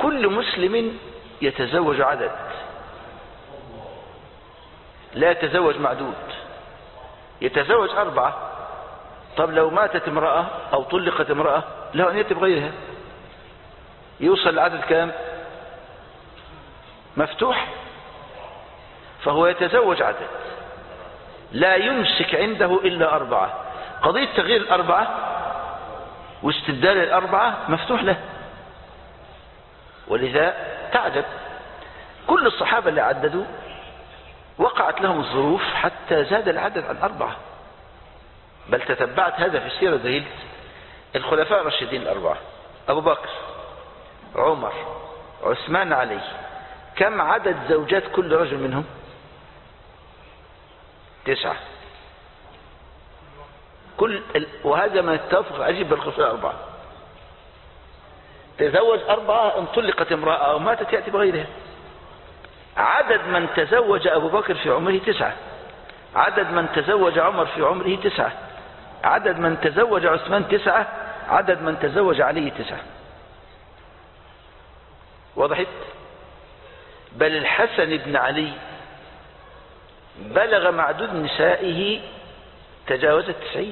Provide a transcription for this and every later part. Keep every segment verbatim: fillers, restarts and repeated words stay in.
كل مسلم يتزوج عدد، لا يتزوج معدود. يتزوج أربعة، طب لو ماتت امرأة أو طلقت امرأة له أن يأتي بغيرها، يوصل العدد كام؟ مفتوح. فهو يتزوج عدد، لا يمسك عنده إلا أربعة. قضية تغيير الأربعة واستبدال الأربعة مفتوح له. ولذا تعجب كل الصحابة اللي عددوا وقعت لهم الظروف حتى زاد العدد عن أربعة. بل تتبعت هذا في السيرة ذهلت. الخلفاء الراشدين الأربعة أبو بكر، عمر، عثمان، علي، كم عدد زوجات كل رجل منهم؟ تسعة. كل ال... وهذا ما يتفق عجيب بالخلفاء الأربعة. تزوج أربعة، ان طلقت امرأة أو ماتت يأتي بغيرها. عدد من تزوج أبو بكر في عمره تسعة، عدد من تزوج عمر في عمره تسعة، عدد من تزوج عثمان تسعة، عدد من تزوج علي تسعة. وضحت؟ بل الحسن بن علي بلغ معدود نسائه تجاوز التسعين.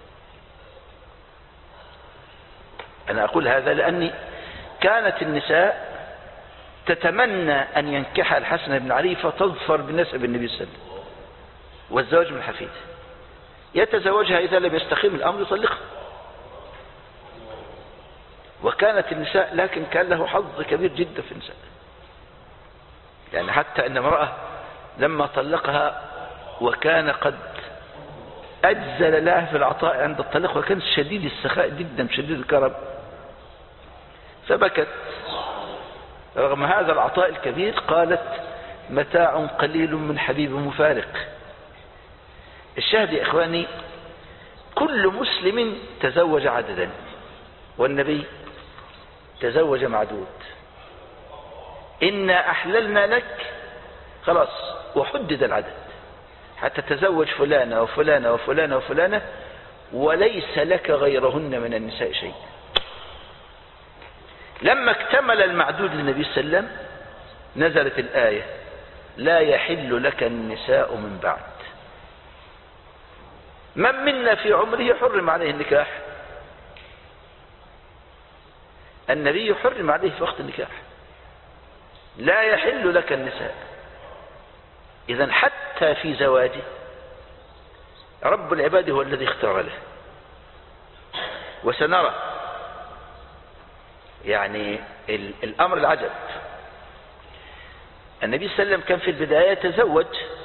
أنا أقول هذا لأني كانت النساء تتمنى أن ينكح الحسن بن علي فتظفر بنسب النبي صلى الله عليه وسلم والزواج من حفيده. يتزوجها إذا لم يستقيم الأمر يطلقها. وكانت النساء، لكن كان له حظ كبير جدا في النساء، يعني حتى أن امرأة لما طلقها وكان قد أجزل لها في العطاء عند الطلاق وكان شديد السخاء جدا شديد الكرم، فبكت رغم هذا العطاء الكبير. قالت متاع قليل من حبيب مفارق. الشاهد يا إخواني، كل مسلم تزوج عددا، والنبي تزوج معدود. إنا أحللنا لك، خلاص، وحدد العدد حتى تزوج فلانة وفلانة وفلانة وفلانة وليس لك غيرهن من النساء شيء. لما اكتمل المعدود للنبي صلى الله عليه وسلم نزلت الآية لا يحل لك النساء من بعد. من منا في عمره حرم عليه النكاح؟ النبي حرم عليه في وقت النكاح. لا يحل لك النساء. إذن حتى في زواجه رب العباد هو الذي اختار له. وسنرى يعني الأمر العجب. النبي صلى الله عليه وسلم كان في البداية يتزوج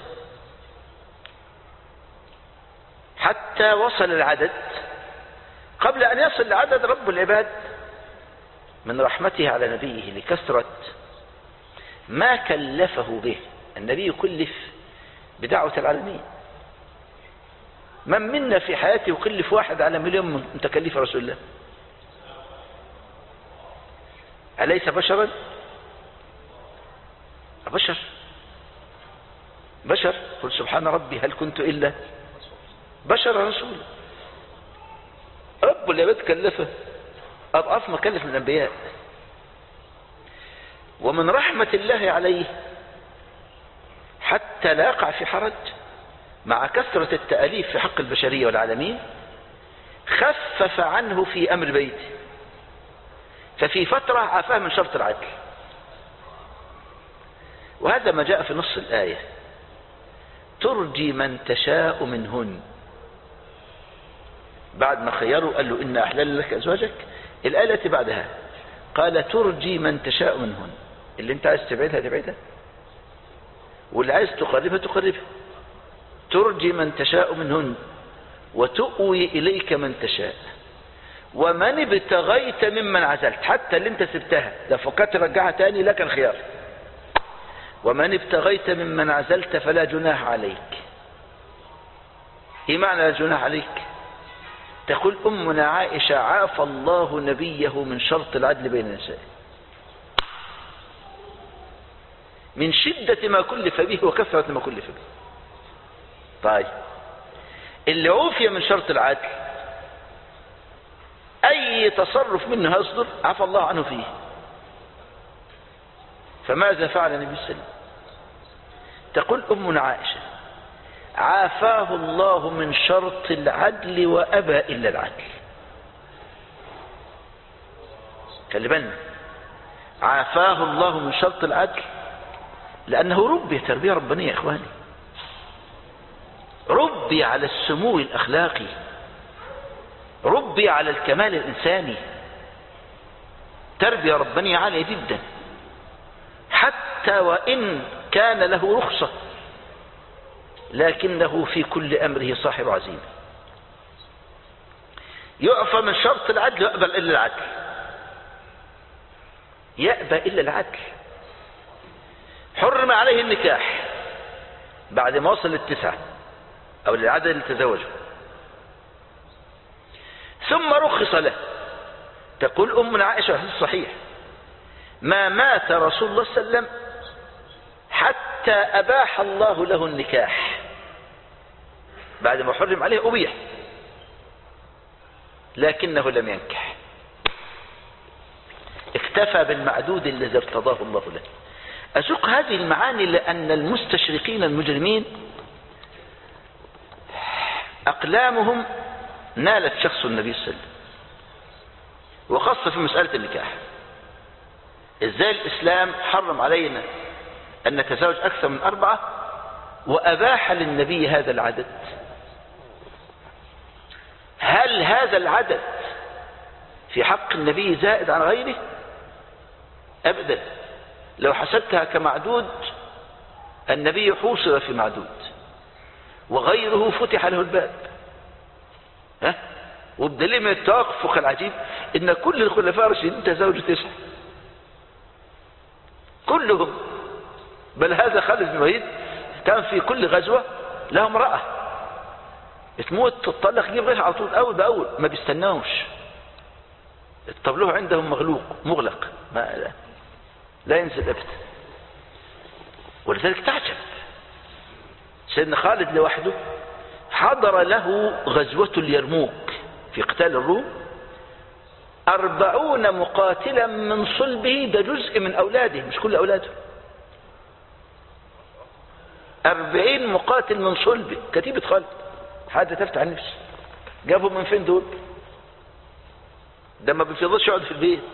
حتى وصل العدد. قبل أن يصل العدد رب العباد من رحمته على نبيه لكثرة ما كلفه به. النبي كلف بدعوة العالمين. من منا في حياته يكلف واحد على مليون من تكليف رسول الله؟ أليس بشرا؟ بشر بشر قل سبحان ربي هل كنت إلا بشر رسول. رب العباد كلفه أضعاف ما كلف من الأنبياء. ومن رحمة الله عليه حتى لا يقع في حرج مع كثرة التأليف في حق البشرية والعالمين خفف عنه في أمر بيته. ففي فترة عفاه من شرط العدل. وهذا ما جاء في نص الآية ترجي من تشاء منهن. بعد ما خيروا قال له إن أحلل لك أزواجك، الآية التي بعدها قال ترجي من تشاء منهن. اللي انت عايز تبعدها تبعدها، واللي عايز تقربها تقربها. ترجي من تشاء منهن وتؤوي إليك من تشاء ومن ابتغيت ممن عزلت. حتى اللي انت سبتها ده فكرت ترجعها تاني لك الخيار. ومن ابتغيت ممن عزلت فلا جناح عليك. ايه معنى لا جناح عليك؟ تقول أمنا عائشة عافى الله نبيه من شرط العدل بين النساء من شدة ما كلف به وكثرة ما كلف به. طيب اللي عوفي من شرط العدل أي تصرف منه يصدر عفى الله عنه فيه. فماذا فعل النبي صلى الله عليه وسلم؟ تقول أمنا عائشة: عافاه الله من شرط العدل وأبى إلا العدل. خلي بالنا، عافاه الله من شرط العدل لأنه ربي تربية ربانية يا إخواني، ربي على السمو الأخلاقي، ربي على الكمال الإنساني، تربية ربانية عالية جدا، حتى وإن كان له رخصة لكنه في كل أمره صاحب عزيمة. يعفى من شرط العدل ويأبى إلا العدل، يأبى إلا العدل. حرم عليه النكاح بعد ما وصل للتسعة أو للعدد اللي تزوجه، ثم رخص له. تقول أمنا عائشة في الصحيح: ما مات رسول الله صلى الله عليه وسلم حتى أباح الله له النكاح. بعد ما حرم عليه أبيح لكنه لم ينكح، اكتفى بالمعدود الذي ارتضاه الله له. أسوق هذه المعاني لأن المستشرقين المجرمين أقلامهم نالت شخص النبي صلى الله عليه وسلم، وخاصة في مسألة النكاح. إزاي الإسلام حرم علينا أن نتزوج أكثر من أربعة وأباح للنبي هذا العدد؟ هل هذا العدد في حق النبي زائد عن غيره؟ أبدا. لو حسبتها كمعدود، النبي حوصر في معدود وغيره فتح له الباب. ها؟ وبدليل من التوافق العجيب ان كل الخلفاء الراشدين تزوجوا تسعة كلهم، بل هذا خالد بن الوليد كان في كل غزوة له امرأة تموت تطلق يجيب غيرها على طول أول بأول، ما بيستناوش. الطبلوه عندهم مغلوق مغلق، ما لا, لا ينزل أبدا. ولذلك تعجب سيدنا خالد لوحده حضر له غزوة اليرموك في قتال الروم أربعون مقاتلا من صلبه، ده جزء من أولاده مش كل أولاده، أربعين مقاتل من صلبه، كتيبة خالد. حاجة تفتح النفس، جابهم من فين دول؟ ده ما بيفضلش يقعد في البيت.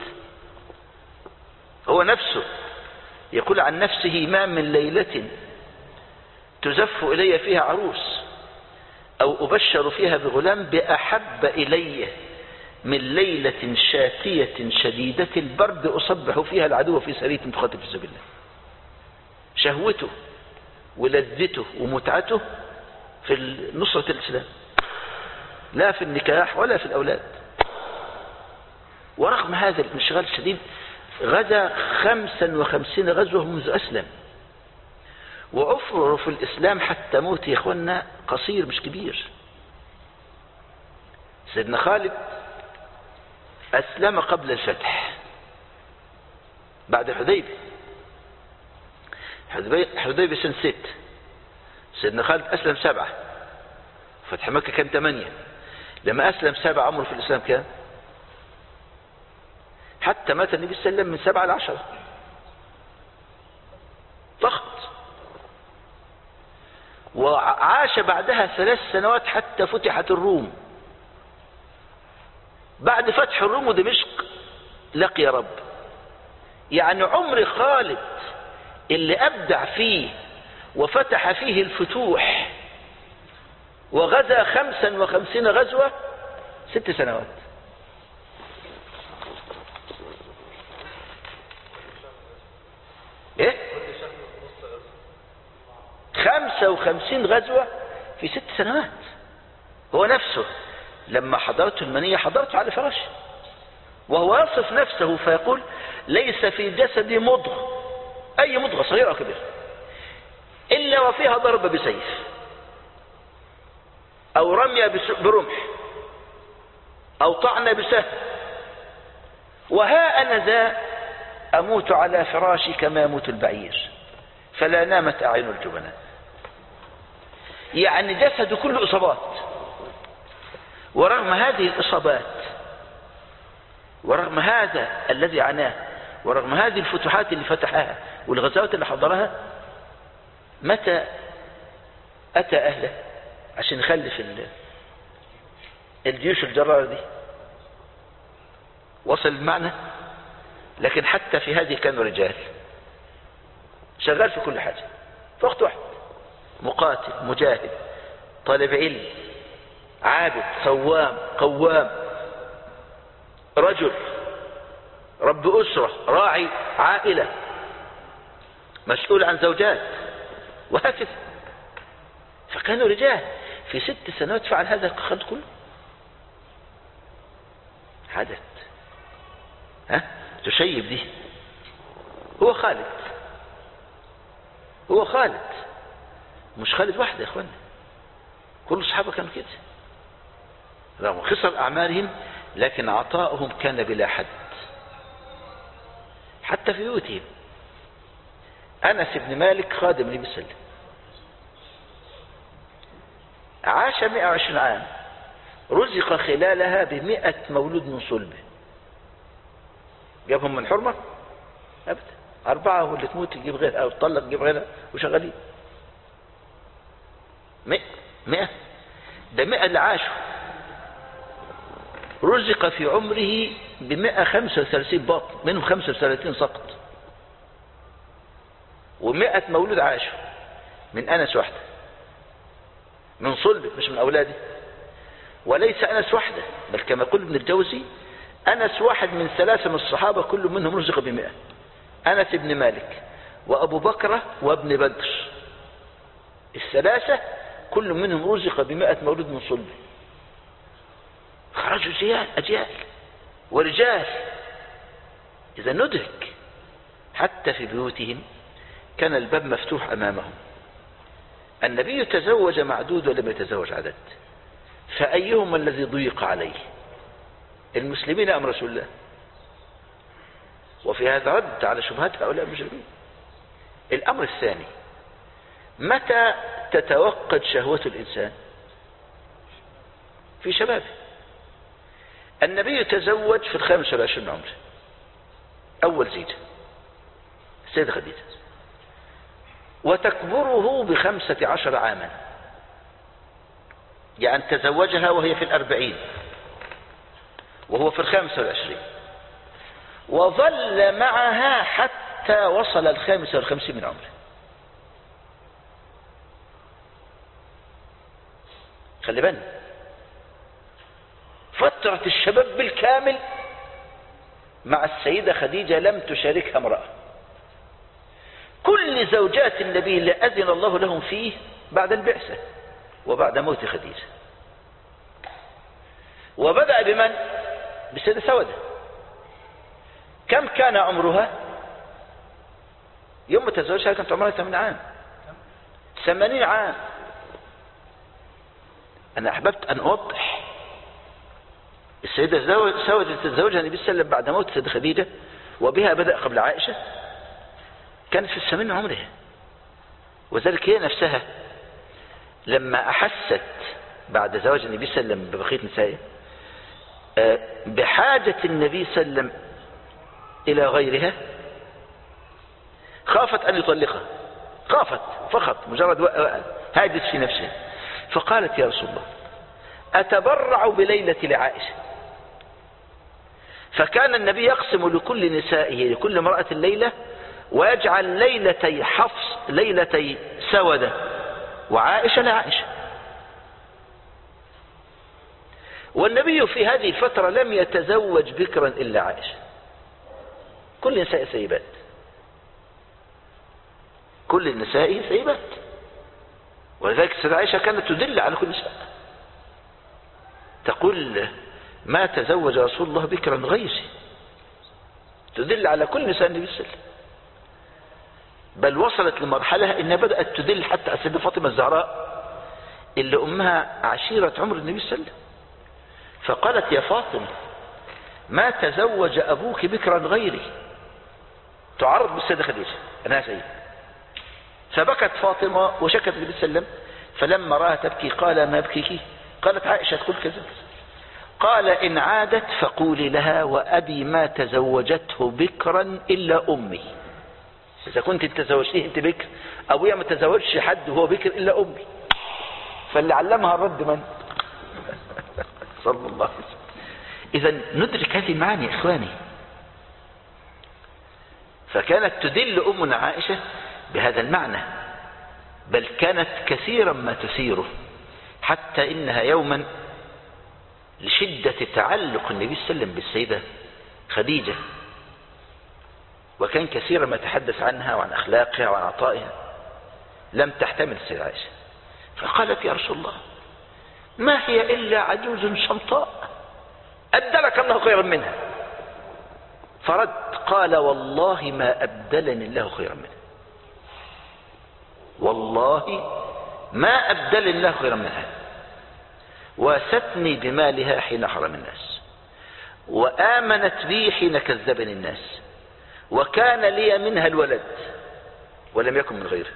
هو نفسه يقول عن نفسه: ما من ليلة تزف إلي فيها عروس أو أبشر فيها بغلام بأحب إلي من ليلة شاتية شديدة البرد أصبح فيها العدو في سرية تقاتل في سبيل الله. شهوته ولذته ومتعته في نصرة الإسلام، لا في النكاح ولا في الأولاد. ورغم هذا الانشغال الشديد غزا خمسا وخمسين غزوة منذ أسلم، وعفره في الإسلام حتى موت يا إخوانا قصير مش كبير. سيدنا خالد أسلم قبل الفتح بعد الحديبية. حديبية سنة ست، سيدنا خالد أسلم سبعة، فتح مكة كان ثمانية. لما أسلم سبعة عمره في الإسلام كان، حتى مات النبي صلى الله عليه وسلم من سبعة لعشرة، ضغط. وعاش بعدها ثلاث سنوات حتى فتحت الروم. بعد فتح الروم ودمشق لقي رب. يعني عمر خالد اللي أبدع فيه وفتح فيه الفتوح وغزا خمسا وخمسين غزوة ست سنوات. ايه خمسة وخمسين غزوة في ست سنوات. هو نفسه لما حضرته المنية حضرته على فراشه، وهو يصف نفسه فيقول: ليس في جسدي مضغ، أي مضغة صغيرة أو كبيرة، إلا وفيها ضرب بسيف أو رمي برمح أو طعن بسهم، وها أنا ذا أموت على فراشي كما يموت البعير فلا نامت أعين الجبناء. يعني جسده كله إصابات، ورغم هذه الإصابات ورغم هذا الذي عناه ورغم هذه الفتوحات اللي فتحها والغزوات اللي حضرها متى أتى أهله عشان يخلف الجيوش الجرارة دي؟ وصل المعنى. لكن حتى في هذه كانوا رجال، شغال في كل حاجة في وقت واحد، مقاتل، مجاهد، طالب علم، عابد، صوام، قوام، رجل، رب أسرة، راعي عائلة، مسؤول عن زوجات، وهكذا. فكانوا رجال. في ست سنوات فعل هذا الخلق كله. حدث. ها تشيب دي. هو خالد، هو خالد، مش خالد واحد يا اخوانا، كل الصحابة كانوا كده رغم خسر أعمالهم، لكن عطاؤهم كان بلا حد. حتى في بيوتهم. أنس بن مالك خادم النبي صلى الله عليه وسلم، عاش مئة وعشرين عام، رزق خلالها بمئة مولود من صلبه. جابهم من حرمة أبدا، أربعة واللي تموت تجيب غيرها أو تطلق تجيب غيرها وشغالين. مئة مئة ده مئة اللي عاشوا. رزق في عمره بمئة خمسة وثلاثين باطن، منهم خمسة وثلاثين سقط، ومئة مولود عاشوا من أنس وحده، من صلبه مش من أولاده. وليس أنس وحده، بل كما يقول ابن الجوزي أنس واحد من ثلاثة من الصحابة كل منهم رزق بمئة. أنس بن مالك وأبو بكر وابن بدر، الثلاثة كل منهم رزق بمئة مولود من صلبه. خرجوا أجيال أجيال ورجال. إذا ندرك حتى في بيوتهم كان الباب مفتوح أمامهم. النبي تزوج معدود ولم يتزوج عدد، فأيهما الذي ضيق عليه؟ المسلمين أم رسول الله؟ وفي هذا رد على شبهات هؤلاء المجرمين. الأمر الثاني، متى تتوقد شهوة الإنسان؟ في شبابه. النبي تزوج في الخامس والعشرين من عمره، أول زيجة السيدة خديجة، وتكبره بخمسة عشر عاما، يعني تزوجها وهي في الأربعين وهو في الخامس والعشرين، وظل معها حتى وصل الخامس والخمسين من عمره. خلي بالنا، فترة الشباب بالكامل مع السيدة خديجة لم تشاركها امرأة. كل زوجات النبي اللي أذن الله لهم فيه بعد البعثة وبعد موت خديجة. وبدأ بمن؟ بالسيدة سودة. كم كان عمرها يوم تزوجها؟ كانت عمرها ثمانين عام، ثمانين عام. أنا أحببت أن أوضح. السيدة سودة تتزوجها النبي صلى الله عليه وسلم بعد موت السيدة خديجة، وبها بدأ قبل عائشة، كانت في الثمانين عمرها. وذلك هي نفسها لما أحست بعد زواج النبي صلى الله عليه وسلم ببقية نسائه بحاجة النبي صلى الله عليه وسلم إلى غيرها، خافت أن يطلقها، خافت فقط مجرد هاجت في نفسها، فقالت: يا رسول الله، أتبرع بليلة لعائشة. فكان النبي يقسم لكل نسائه لكل امرأة الليلة، ويجعل ليلتي حفص ليلتي سودة وعائشة لعائشة. والنبي في هذه الفترة لم يتزوج بكرا إلا عائشة. كل النساء سيبات، كل النساء سيبات. ولذلك السيدة عائشة كانت تدل على كل نساء، تقول: ما تزوج رسول الله بكرا غيري، تدل على كل نساء النبي صلى الله عليه وسلم. بل وصلت لمرحلة انها بدأت تدل حتى على السيدة فاطمة الزهراء اللي امها عشيرة عمر النبي صلى الله عليه وسلم، فقالت: يا فاطمة، ما تزوج ابوك بكرا غيري، تعرض بالسيدة خديجة انها سيدة. فبكت فاطمة وشكت النبي صلى الله عليه وسلم، فلما رأى تبكي قال: ما يبكيك؟ قالت: عائشة تقول كذا. قال: إن عادت فقولي لها: وأبي ما تزوجته بكرا إلا أمي. إذا كنت انت تزوجتيه انت بكر، أبويا ما تزوجش حد وهو بكر إلا أمي، فاللي علمها الرد من؟ صلى الله عليه وسلم. إذا ندرك هذه المعاني يا إخواني. فكانت تدل أمنا عائشة بهذا المعنى، بل كانت كثيرا ما تثيره، حتى إنها يوما لشدة تعلق النبي صلى الله عليه وسلم بالسيدة خديجة، وكان كثيرا ما تحدث عنها وعن أخلاقها وعن عطائها، لم تحتمل السيدة عائشة، فقالت يا رسول الله ما هي إلا عجوز شمطاء أبدلك الله خيرا منها. فرد قال والله ما أبدلني الله خيرا منها، والله ما أبدلني الله خيرا منها، واستني بمالها حين حرم الناس، وآمنت بي حين كذبني الناس، وكان لي منها الولد ولم يكن من غيره.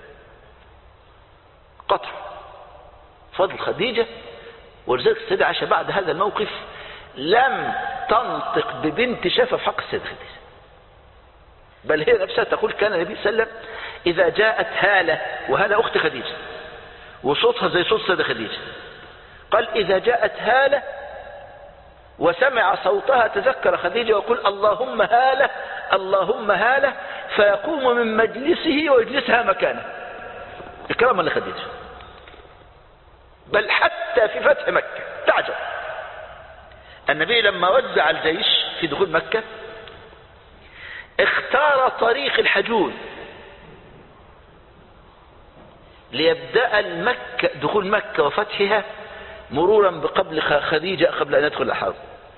قطع فضل خديجة. ولذلك السيدة عائشة بعد هذا الموقف لم تنطق ببنت شافة في حق السيدة خديجة، بل هي نفسها تقول كان النبي صلى الله عليه وسلم إذا جاءت هالة، وهالة أخت خديجة وصوتها زي صوت السيدة خديجة، قال إذا جاءت هالة وسمع صوتها تذكر خديجة ويقول اللهم هالة اللهم هالة، فيقوم من مجلسه ويجلسها مكانه إكراما لخديجة. بل حتى في فتح مكة تعجب، النبي لما وزع الجيش في دخول مكة اختار طريق الحجون ليبدأ المكة دخول مكة وفتحها مرورا بقبل خديجة قبل أن يدخل الحرب.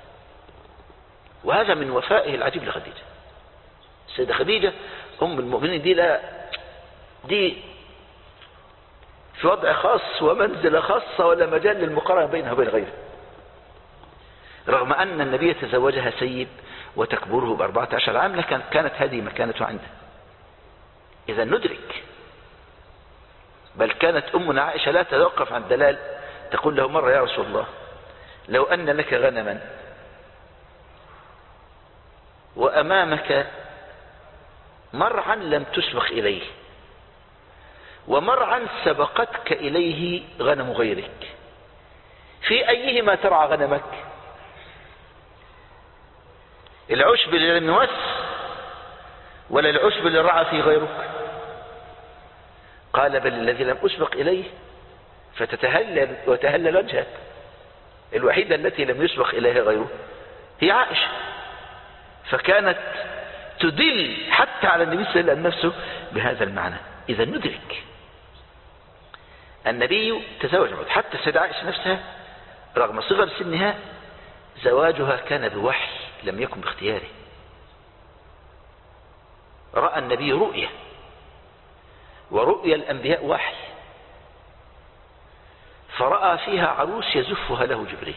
وهذا من وفائه العجيب لخديجة. السيدة خديجة أم المؤمنين دي لا دي في وضع خاص ومنزلة خاصة ولا مجال للمقارنة بينها وبين غيره، رغم أن النبي تزوجها سيب وتكبره بأربعة عشر عام، لكن كانت هذه مكانته عنده. إذا ندرك. بل كانت أمنا عائشة لا تتوقف عن الدلال، تقول له مرة يا رسول الله لو أن لك غنما وأمامك مرعا لم تسبق إليه ومرعا سبقتك إليه غنم غيرك، في أيهما ترعى غنمك؟ العشب اللي لم يوس ولا العشب اللي رعى فيه غيرك؟ قال بل الذي لم أسبق إليه، فتتهلل وتهلل وجهك. الوحيدة التي لم يسبق إليها غيره هي عائشة، فكانت تدل حتى على النبي صلى الله عليه وسلم نفسه بهذا المعنى. إذا ندرك النبي تزوج حتى السيدة عائشة نفسها رغم صغر سنها زواجها كان بوحي لم يكن باختياره. رأى النبي رؤية، ورؤيا الأنبياء وحي، فرأى فيها عروس يزفها له جبريل،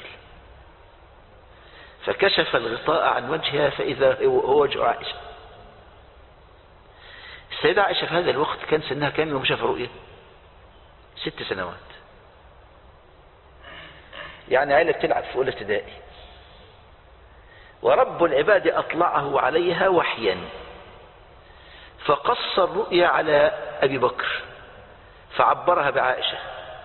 فكشف الغطاء عن وجهها فإذا هو وجه عائشة. السيدة عائشة في هذا الوقت كان سنها كام يوم شاف رؤية؟ ست سنوات، يعني عائلة بتلعب في أولى ابتدائي، ورب العباد أطلعه عليها وحيا، فقص الرؤيا على أبي بكر فعبرها بعائشة،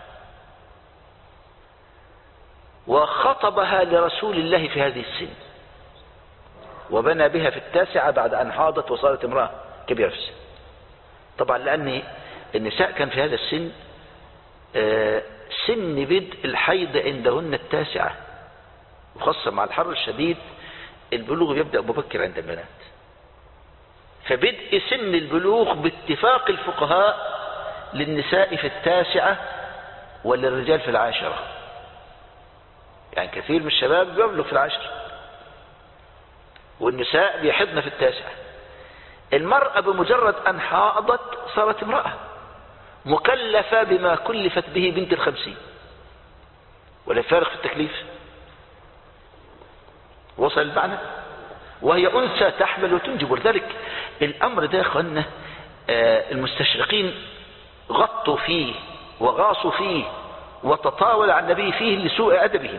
وخطبها لرسول الله في هذه السن، وبنى بها في التاسعة بعد أن حاضت وصارت امرأة كبيرة في السن. طبعا لأن النساء كان في هذا السن سن بدء الحيض عندهن التاسعة، وخاصة مع الحر الشديد البلوغ يبدأ مبكر عند البنات، فبدء سن البلوغ باتفاق الفقهاء للنساء في التاسعة وللرجال في العاشرة. يعني كثير من الشباب بيبلغ في العاشرة والنساء بيحضن في التاسعة. المرأة بمجرد أن حاضت صارت امرأة مكلفة بما كلفت به بنت الخمسين، ولا فارق في التكليف. وصل المعنى؟ وهي أنثى تحمل وتنجب. ولذلك الأمر ده يا أخوانا المستشرقين غطوا فيه وغاصوا فيه وتطاول عن النبي فيه لسوء أدبهم.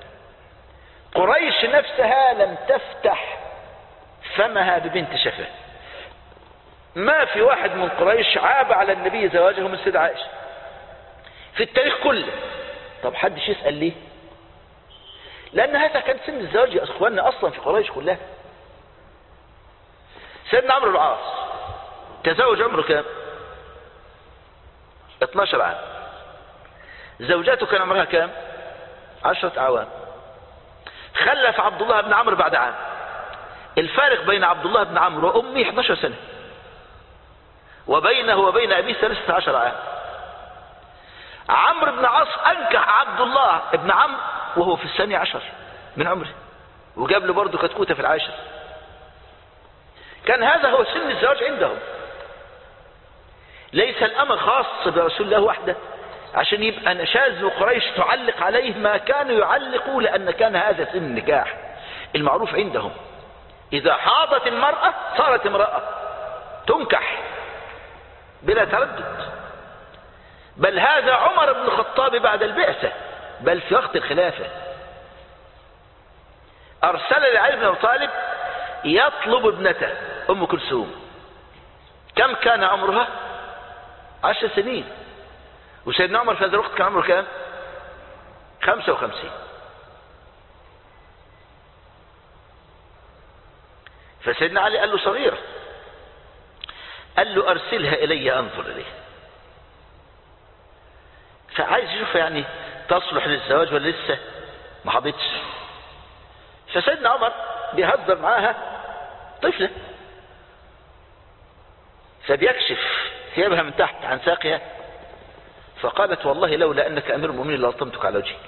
قريش نفسها لم تفتح فمها ببنت شفاه، ما في واحد من قريش عاب على النبي زواجه من سيدة عائشة في التاريخ كله. طب حدش يسأل ليه؟ لأن هذا كان سن الزواج يا أخواننا أصلا في قريش كلها. سيدنا عمرو بن العاص تزوج عمره كام؟ اتناشر عام. زوجاته كان عمرها كام؟ عشرة أعوام. خلف عبد الله بن عمرو بعد عام. الفارق بين عبد الله بن عمرو وأمي احد عشر سنة، وبينه وبين أبيه ثلاثة عشر عام. عمرو بن العاص أنكح عبد الله بن عمرو وهو في الثاني عشر من عمره، وجاب له برضه كتكوتة في العاشر. كان هذا هو سن الزواج عندهم. ليس الأمر خاص برسول الله وحده عشان يبقى نشاز قريش تعلق عليه ما كانوا يعلقوا، لأن كان هذا سن النكاح المعروف عندهم. إذا حاضت المرأة صارت امرأة تنكح بلا تردد. بل هذا عمر بن الخطاب بعد البعثة، بل في وقت الخلافة أرسل لعلي بن أبي طالب يطلب ابنته أم كلثوم. كم كان عمرها؟ عشر سنين. وسيدنا عمر في هذا الوقت كان عمره كام؟ خمسة وخمسين. فسيدنا علي قال له صغيرة، قال له أرسلها إلي أنظر إليه. فعايز يشوف يعني تصلح للزواج ولا لسه ما حضتش. فسيدنا عمر بيهزر معاها طفلة، فبيكشف ثيابها من تحت عن ساقها، فقالت والله لولا أنك أمير المؤمنين لألطمتك على وجهك.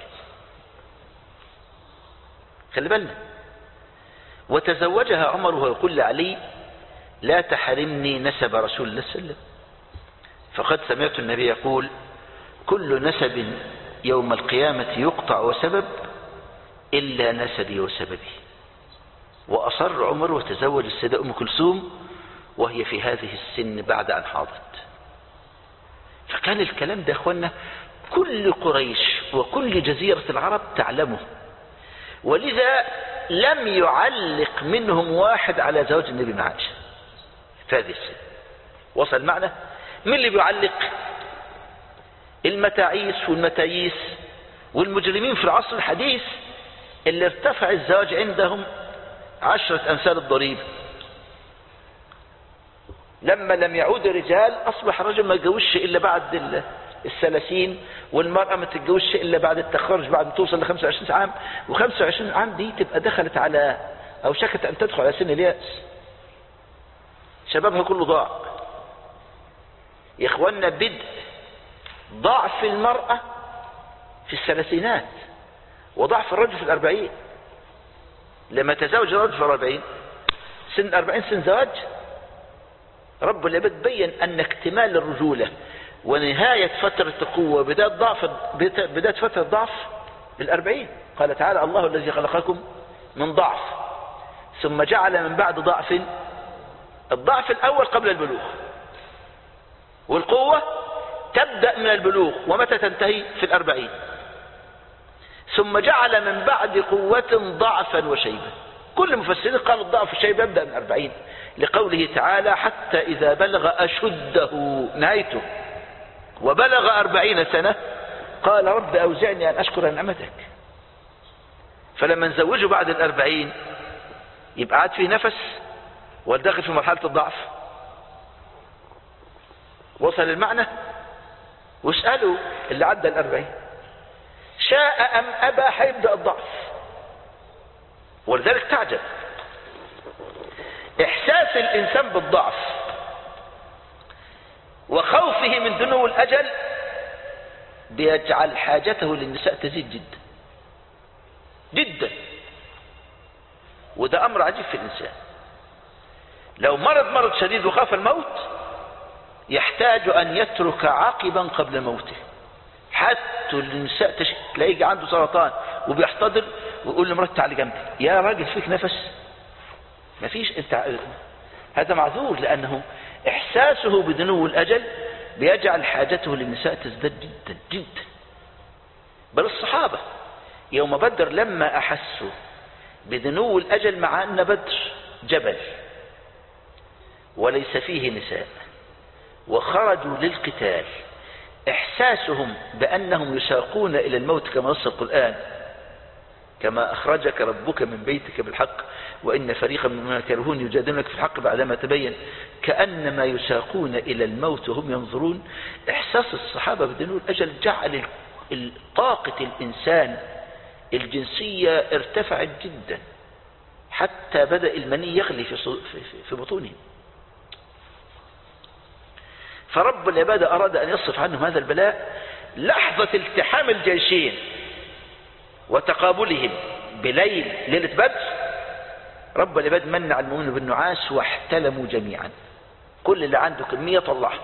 خلي بالنا. وتزوجها عمر وهو يقول لعلي لا تحرمني نسب رسول الله صلى الله عليه وسلم، فقد سمعت النبي يقول كل نسب يوم القيامة يقطع وسبب إلا نسبي وسببي. وأصر عمر وتزوج السيدة أم كلثوم وهي في هذه السن بعد أن حاضت. فكان الكلام ده أخوانا كل قريش وكل جزيرة العرب تعلمه، ولذا لم يعلق منهم واحد على زواج النبي مع عائشة في هذه السن. وصل معنا؟ من اللي بيعلق؟ المتاعيس والمتاييس والمجرمين في العصر الحديث اللي ارتفع الزواج عندهم عشرة أمثال الضريب. لما لم يعود الرجال أصبح الرجل ما يتجوزش إلا بعد الثلاثين، والمرأة ما تتجوزش إلا بعد التخرج، بعد ما توصل ل خمسة وعشرين عام. وخمسة وعشرين عام دي تبقى دخلت على أو شكت أن تدخل على سن اليأس، شبابها كله ضاع. يا إخوانا بدء ضعف المرأة في الثلاثينات وضعف الرجل في الأربعين. لما تزوج الرجل في الأربعين، سن الأربعين سن زواج. رب العباد بين أن اكتمال الرجولة ونهاية فترة القوة بداية ضعف بداية فترة ضعف بالأربعين. قال تعالى الله الذي خلقكم من ضعف ثم جعل من بعد ضعف. الضعف الأول قبل البلوغ، والقوة تبدأ من البلوغ ومتى تنتهي؟ في الأربعين. ثم جعل من بعد قوة ضعفا وشيبا. كل مفسرين قالوا الضعف والشيبة يبدأ من أربعين، لقوله تعالى حتى إذا بلغ أشده نهايته وبلغ أربعين سنة قال رب أوزعني أن أشكر نعمتك. فلما نزوجه بعد الأربعين يبقى عاد فيه نفس والداخل في مرحلة الضعف. وصل المعنى؟ واسألوا اللي عدى الأربعين شاء أم أبى هيبدأ الضعف. ولذلك تعجب إحساس الإنسان بالضعف وخوفه من دنو الأجل بيجعل حاجته للنساء تزيد جدا جدا. وده أمر عجيب في الإنسان. لو مرض مرض شديد وخاف الموت يحتاج أن يترك عاقبا قبل موته. حتى النساء تش... تلاقيه عنده سرطان وبيحتضر ويقول لمراته تعالي جنبي، يا راجل فيك نفس؟ مفيش. انت هذا معذور، لأنه إحساسه بدنو الأجل بيجعل حاجته للنساء تزداد جدا جدا. بل الصحابة يوم بدر لما أحسوا بدنو الأجل، مع أن بدر جبل وليس فيه نساء وخرجوا للقتال إحساسهم بأنهم يساقون إلى الموت كما نص القرآن كما أخرجك ربك من بيتك بالحق وإن فريقا مما كرهون يجادلونك في الحق بعدما تبين كأنما يساقون إلى الموت وهم ينظرون. إحساس الصحابة بدنو الأجل جعل طاقة الإنسان الجنسية ارتفعت جدا حتى بدأ المني يغلي في بطونهم. فرب العباد أراد أن يصرف عنهم هذا البلاء. لحظة التحام الجيشين وتقابلهم بليل ليلة بدر رب العباد منع المؤمنين بالنعاس واحتلموا جميعا. كل اللي عنده كمية طلعها.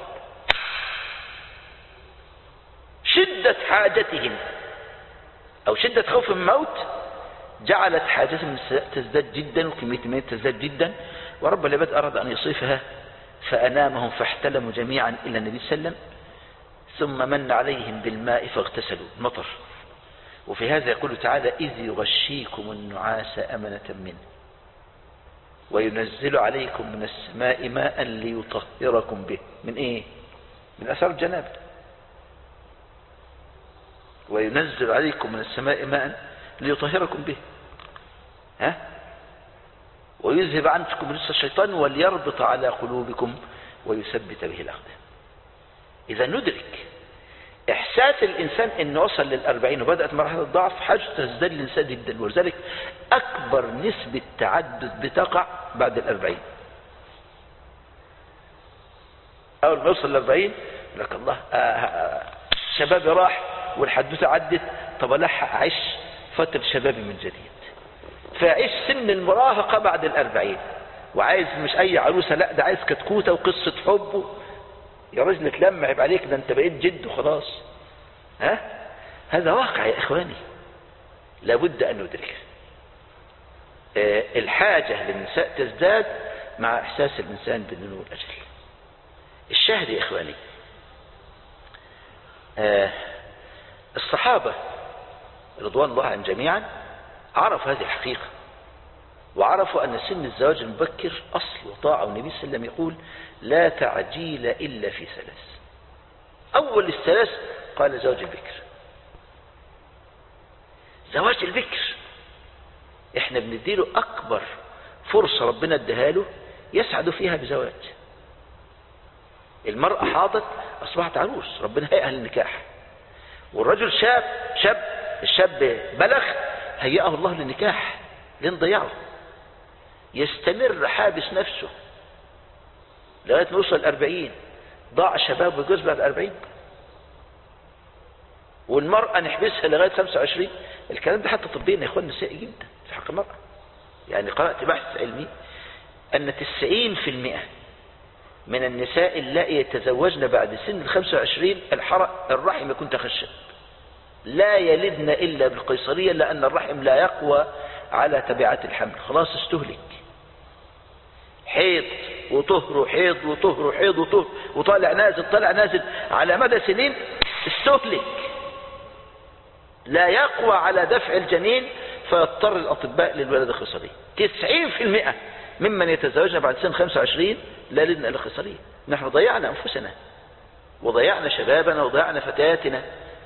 شدة حاجتهم أو شدة خوف الموت جعلت حاجتهم تزداد جدا وكمية الميت تزداد جدا. ورب العباد أراد أن يصيفها فأنامهم فاحتلموا جميعا إلى النبي صلى الله عليه وسلم ثم من عليهم بالماء فاغتسلوا المطر. وفي هذا يقول تعالى إذ يغشيكم النعاس أمنة منه وينزل عليكم من السماء ماء ليطهركم به من إيه؟ من أثار الجنابة. وينزل عليكم من السماء ماء ليطهركم به ها ويذهب عنكم رجس الشيطان وليربط على قلوبكم ويثبت به الأقدام. إذا ندرك إحساس الإنسان إنه وصل للأربعين وبدأت مرحلة الضعف حاجة تزداد الإنسان جدا. ولذلك أكبر نسبة تعدد بتقع بعد الأربعين. أول ما يوصل للأربعين لك الله آه آه شبابي راح والحدوثة عدت طب ألحق أعيش فترة شبابي من جديد. فعيش سن المراهقة بعد الأربعين وعايز مش أي عروسة لا ده عايز كتكوتة وقصة حب يا رجل نتلمع عليك ده انت بقيت جد وخلاص. ها هذا واقع يا إخواني لابد أن ندرك. آه الحاجة للنساء تزداد مع إحساس الإنسان بالنمو الأجل. الشاهد يا إخواني آه الصحابة رضوان الله عن جميعا عرفوا هذه الحقيقة وعرفوا أن سن الزواج المبكر أصل وطاعة. والنبي صلى الله عليه وسلم يقول لا تعجيل إلا في ثلاث. أول الثلاث قال زواج البكر. زواج البكر احنا بنديله أكبر فرصة ربنا اداها له يسعد فيها بزواج. المرأة حاضت أصبحت عروس ربنا هيئها للنكاح. والرجل شاب شاب الشاب بلغ هيئه الله للنكاح لين ضيعه. يستمر حابس نفسه لغاية ما يوصل الأربعين ضاع شباب وجوز بعد الأربعين. والمرأة نحبسها لغاية خمسة وعشرين. الكلام ده حتى طبيا يا اخوان نسائي جدا في حق المرأة. يعني قرأت بحث علمي أن تسعين في المئة من النساء اللائي يتزوجن بعد سن الخمسة وعشرين الرحم يكون تخشب لا يلدن إلا بالقيصرية لأن الرحم لا يقوى على تبعات الحمل خلاص استهلك. حيض وطهر وحيض وطهر وحيض وطهر وطالع نازل طالع نازل على مدى سنين استهلك لا يقوى على دفع الجنين فيضطر الأطباء للولادة القيصرية. تسعين في المئة ممن يتزوجنا بعد سن خمسة وعشرين لا يلدن إلا قيصرية. نحن ضيعنا أنفسنا وضيعنا شبابنا وضيعنا فتياتنا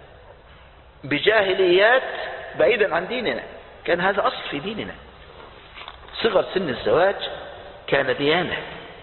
بجاهليات بعيدا عن ديننا. كان هذا أصل في ديننا. صغر سن الزواج كان ديانة.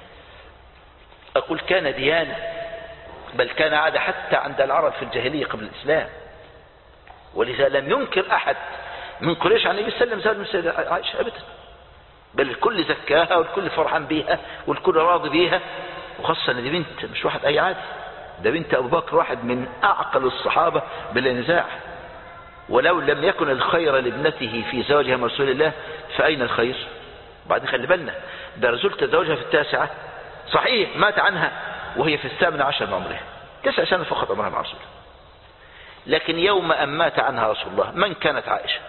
أقول كان ديانة بل كان عادة حتى عند العرب في الجاهلية قبل الإسلام. ولذا لم ينكر أحد من قريش عن النبي صلى الله عليه وسلم زواج من السيدة عائشة أبدا بل الكل زكاها والكل فرحان بيها والكل راضي بيها. وخاصة ان دي بنت مش واحد أي عادي ده بنت أبو بكر واحد من أعقل الصحابة بلا نزاع. ولو لم يكن الخير لابنته في زواجها من رسول الله فأين الخير؟ بعد خلي بالنا ده رسول تزوجها في التاسعة صحيح مات عنها وهي في الثامنة عشر من عمرها تسع سنة فقط عمرها مع رسول الله. لكن يوم أن مات عنها رسول الله من كانت عائشة؟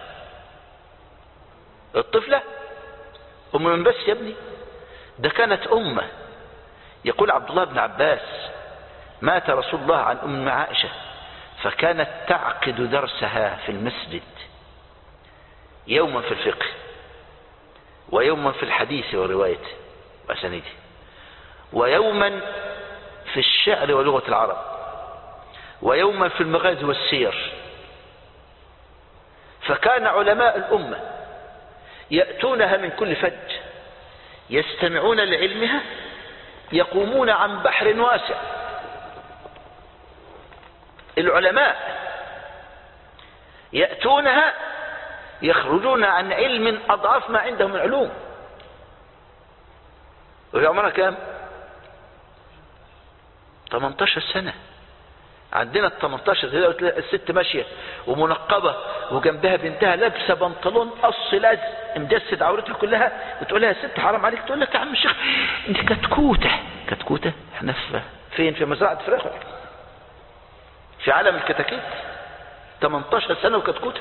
الطفلة أم من بس يا ابني ده كانت أمة. يقول عبد الله بن عباس مات رسول الله عن أم عائشة فكانت تعقد درسها في المسجد يوما في الفقه ويوما في الحديث وروايته وأسانيده ويوما في الشعر ولغة العرب، ويوما في المغازي والسير. فكان علماء الأمة يأتونها من كل فج، يستمعون لعلمها، يقومون عن بحر واسع. العلماء يأتونها يخرجون عن علم أضعاف ما عندهم من علوم. وهي عمرها كام؟ ثمانية عشر سنة. عندنا ال ثمانية عشر الست ماشية ومنقبة وجنبها بنتها لابسة بنطلون قص لازق مجسد عورتها كلها، وتقول لها يا ست حرام عليك، تقول لك يا عم الشيخ انت كتكوتة. كتكوتة؟ احنا في فين؟ في مزرعة فراخ؟ في عالم الكتاكيت؟ ثمانية عشر سنة وكتكوتة.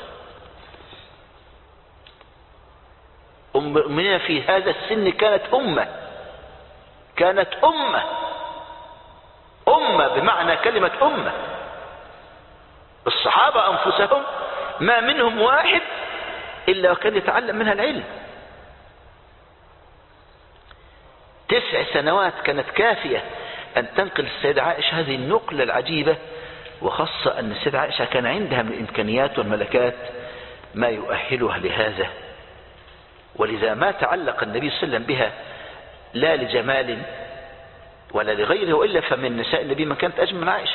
أمنا في هذا السن كانت أمة، كانت أمة، أمة بمعنى كلمة أمة. الصحابة أنفسهم ما منهم واحد إلا وكان يتعلم منها العلم. تسع سنوات كانت كافية أن تنقل السيدة عائشة هذه النقلة العجيبة، وخاصة أن السيدة عائشة كان عندها من الإمكانيات والملكات ما يؤهلها لهذا. ولذا ما تعلق النبي صلى الله عليه وسلم بها لا لجمال ولا لغيره، وإلا فمن نساء النبي من كانت أجمل من عائشة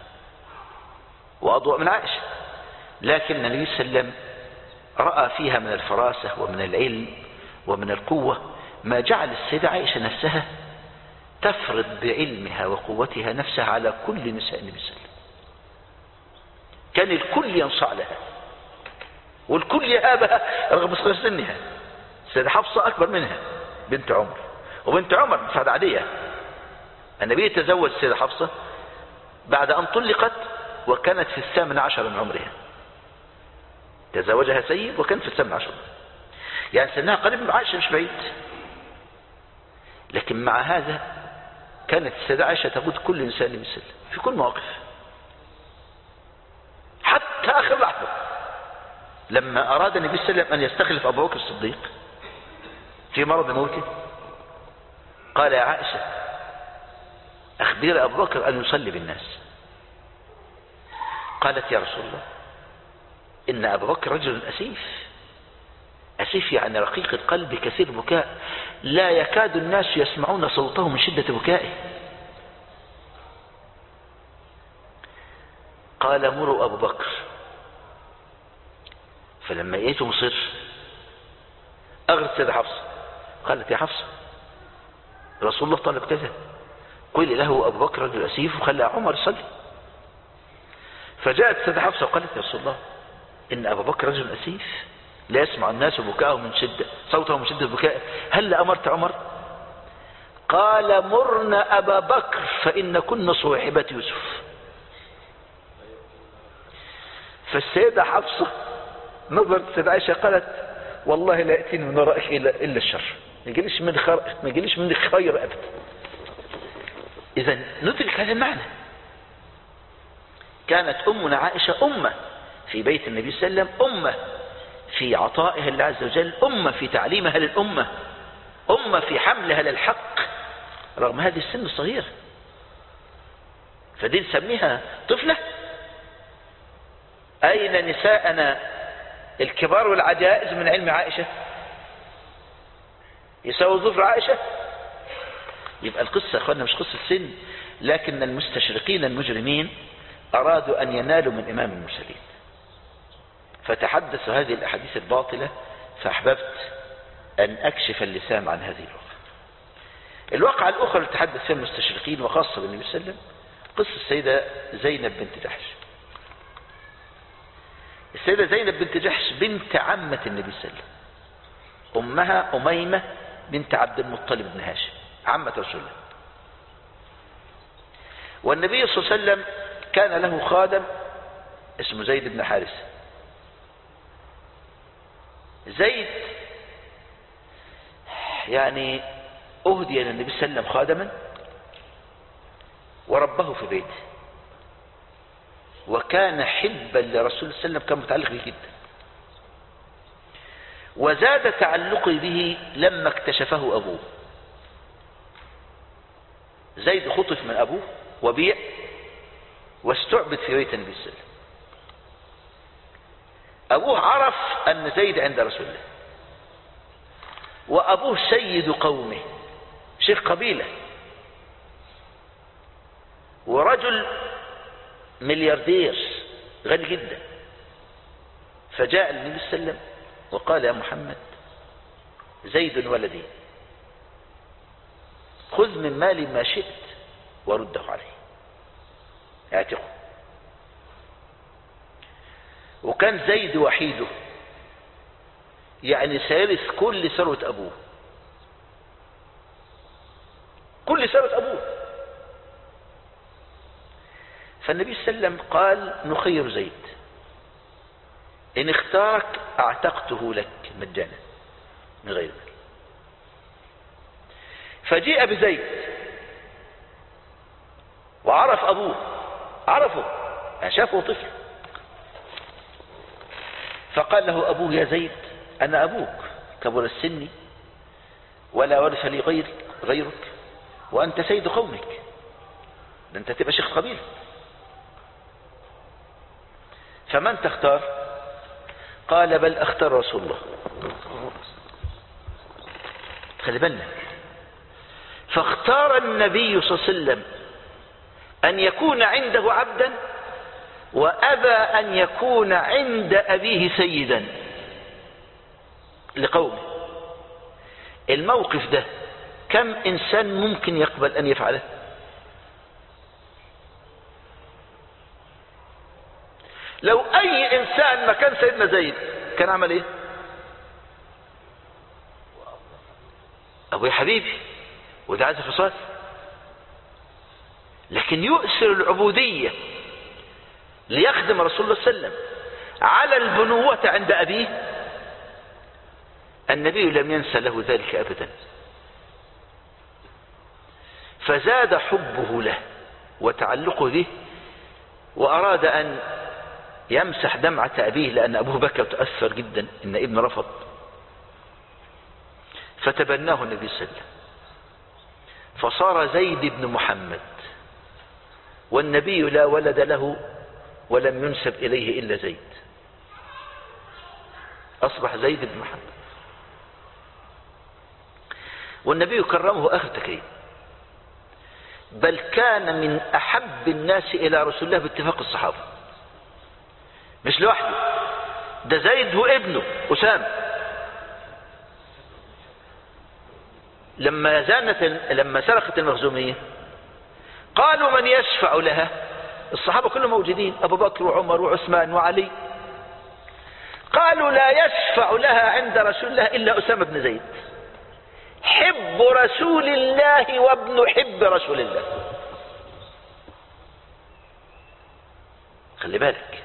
وأضوء من عائشة، لكن النبي صلى الله عليه وسلم رأى فيها من الفراسة ومن العلم ومن القوة ما جعل السيدة عائشة نفسها تفرض بعلمها وقوتها نفسها على كل نساء النبي صلى الله عليه وسلم. كان الكل ينصاع لها والكل يهابها رغم صغر سنها. السيدة حفصة أكبر منها بنت عمر، وبنت عمر بنت عادية. النبي تزوج السيدة حفصة بعد أن طلقت وكانت في الثامن عشر من عمرها. تزوجها سيد وكانت في الثامن عشر، يعني سنها قريب من عائشة مش بعيد. لكن مع هذا كانت السيدة عائشة تقود كل نساء النبي صلى الله عليه وسلم في كل مواقف، حتى آخر لحظة لما أراد النبي صلى الله عليه وسلم أن يستخلف أبو بكر الصديق في مرض موته، قال يا عائشة أخبر أبو بكر أن يصلي بالناس. قالت يا رسول الله إن أبو بكر رجل أسيف. أسيف يعني رقيق القلب كثير بكاء، لا يكاد الناس يسمعون صوته من شدة بكائه. قال مروا أبو بكر. فلما لقيته مصر أغرت سيدة حفصة، قالت يا حفصة رسول الله طلب كذا، قل له أبو بكر رجل أسيف وخلى عمر يصلي. فجاءت سيدة حفصة وقالت يا رسول الله إن أبو بكر رجل أسيف لا يسمع الناس بكاءه من شدة صوته من شدة بكائه، هل أمرت عمر؟ قال مرنا أبا بكر فإن كن صاحبة يوسف. فالسيدة حفصة نظرت السيدة عائشة قالت والله لا يأتيني من ورائك إلا الشر، ما يجيليش من خير، ما يجيليش من خير أبدا. إذا ندرك هذا المعنى. كانت أمنا عائشة أمة في بيت النبي صلى الله عليه وسلم، أمة في عطائها الله عز وجل، أمة في تعليمها للأمة، أمة في حملها للحق رغم هذه السن الصغيرة. فدي نسميها طفلة. أين نساءنا الكبار والعجائز من علم عائشة؟ يساوي ظفر عائشة؟ يبقى القصة أخوانا مش قصة سن، لكن المستشرقين المجرمين أرادوا أن ينالوا من إمام المرسلين فتحدثوا هذه الأحاديث الباطلة، فأحببت أن أكشف اللسان عن هذه الواقعة. الواقعة الأخرى اللي تحدث فيها المستشرقين وخاصة بالنبي صلى الله عليه وسلم قصة السيدة زينب بنت جحش. السيدة زينب بنت جحش بنت عمة النبي صلى الله عليه وسلم، أمها أميمة بنت عبد المطلب بن هاشم عمة رسول الله. والنبي صلى الله عليه وسلم كان له خادم اسمه زيد بن حارثة. زيد يعني أهدي إلى النبي صلى الله عليه وسلم خادما وربه في بيته، وكان حبا لرسول الله صلى الله عليه وسلم، كان متعلق به جدا. وزاد تعلقي به لما اكتشفه أبوه. زيد خطف من أبوه وبيع واستعبد في بيت النبي صلى الله عليه وسلم. أبوه عرف أن زيد عند رسول الله، وأبوه سيد قومه، شيخ قبيلة، ورجل ملياردير غني جدا. فجاء النبي صلى الله عليه وسلم وقال: يا محمد، زيد ولدي، خذ من مالي ما شئت ورده عليه، اعتقه. وكان زيد وحيده، يعني سيرث كل ثروة أبوه، كل ثروة أبوه. فالنبي صلى الله عليه وسلم قال: نخير زيد، إن اختارك اعتقته لك مجانا من غير مال. فجيء بزيد وعرف أبوه، عرفه يعني شافه طفل. فقال له أبوه: يا زيد، أنا أبوك، كبر السن ولا ورث لي غيرك غيرك وأنت سيد قومك، ده أنت تبقى شيخ قبيلة، فمن تختار؟ قال: بل أختار رسول الله. خلي بالنا، فاختار النبي صلى الله عليه وسلم أن يكون عنده عبدا، وأبى أن يكون عند أبيه سيدا لقومه. الموقف ده كم إنسان ممكن يقبل أن يفعله؟ لو أي إنسان مكان سيدنا زيد كان عمل إيه؟ أبوي حبيبي وده عايز فصال، لكن يؤثر العبودية ليخدم رسول الله صلى الله عليه وسلم على البنوة عند أبيه. النبي لم ينسى له ذلك أبدا، فزاد حبه له وتعلقه به، وأراد أن يمسح دمعة أبيه، لأن أبوه بكى وتأثر جدا إن ابن رفض. فتبناه النبي صلى الله عليه وسلم، فصار زيد بن محمد، والنبي لا ولد له ولم ينسب إليه إلا زيد، أصبح زيد بن محمد. والنبي كرمه آخر تكريم، بل كان من أحب الناس إلى رسول الله باتفاق الصحابة، مش لوحده، ده زيد وابنه أسامة لما زانت لما سرقت المخزومية قالوا: من يشفع لها؟ الصحابة كلهم موجودين، أبو بكر وعمر وعثمان وعلي. قالوا: لا يشفع لها عند رسول الله إلا أسامة بن زيد، حب رسول الله وابن حب رسول الله. خلي بالك،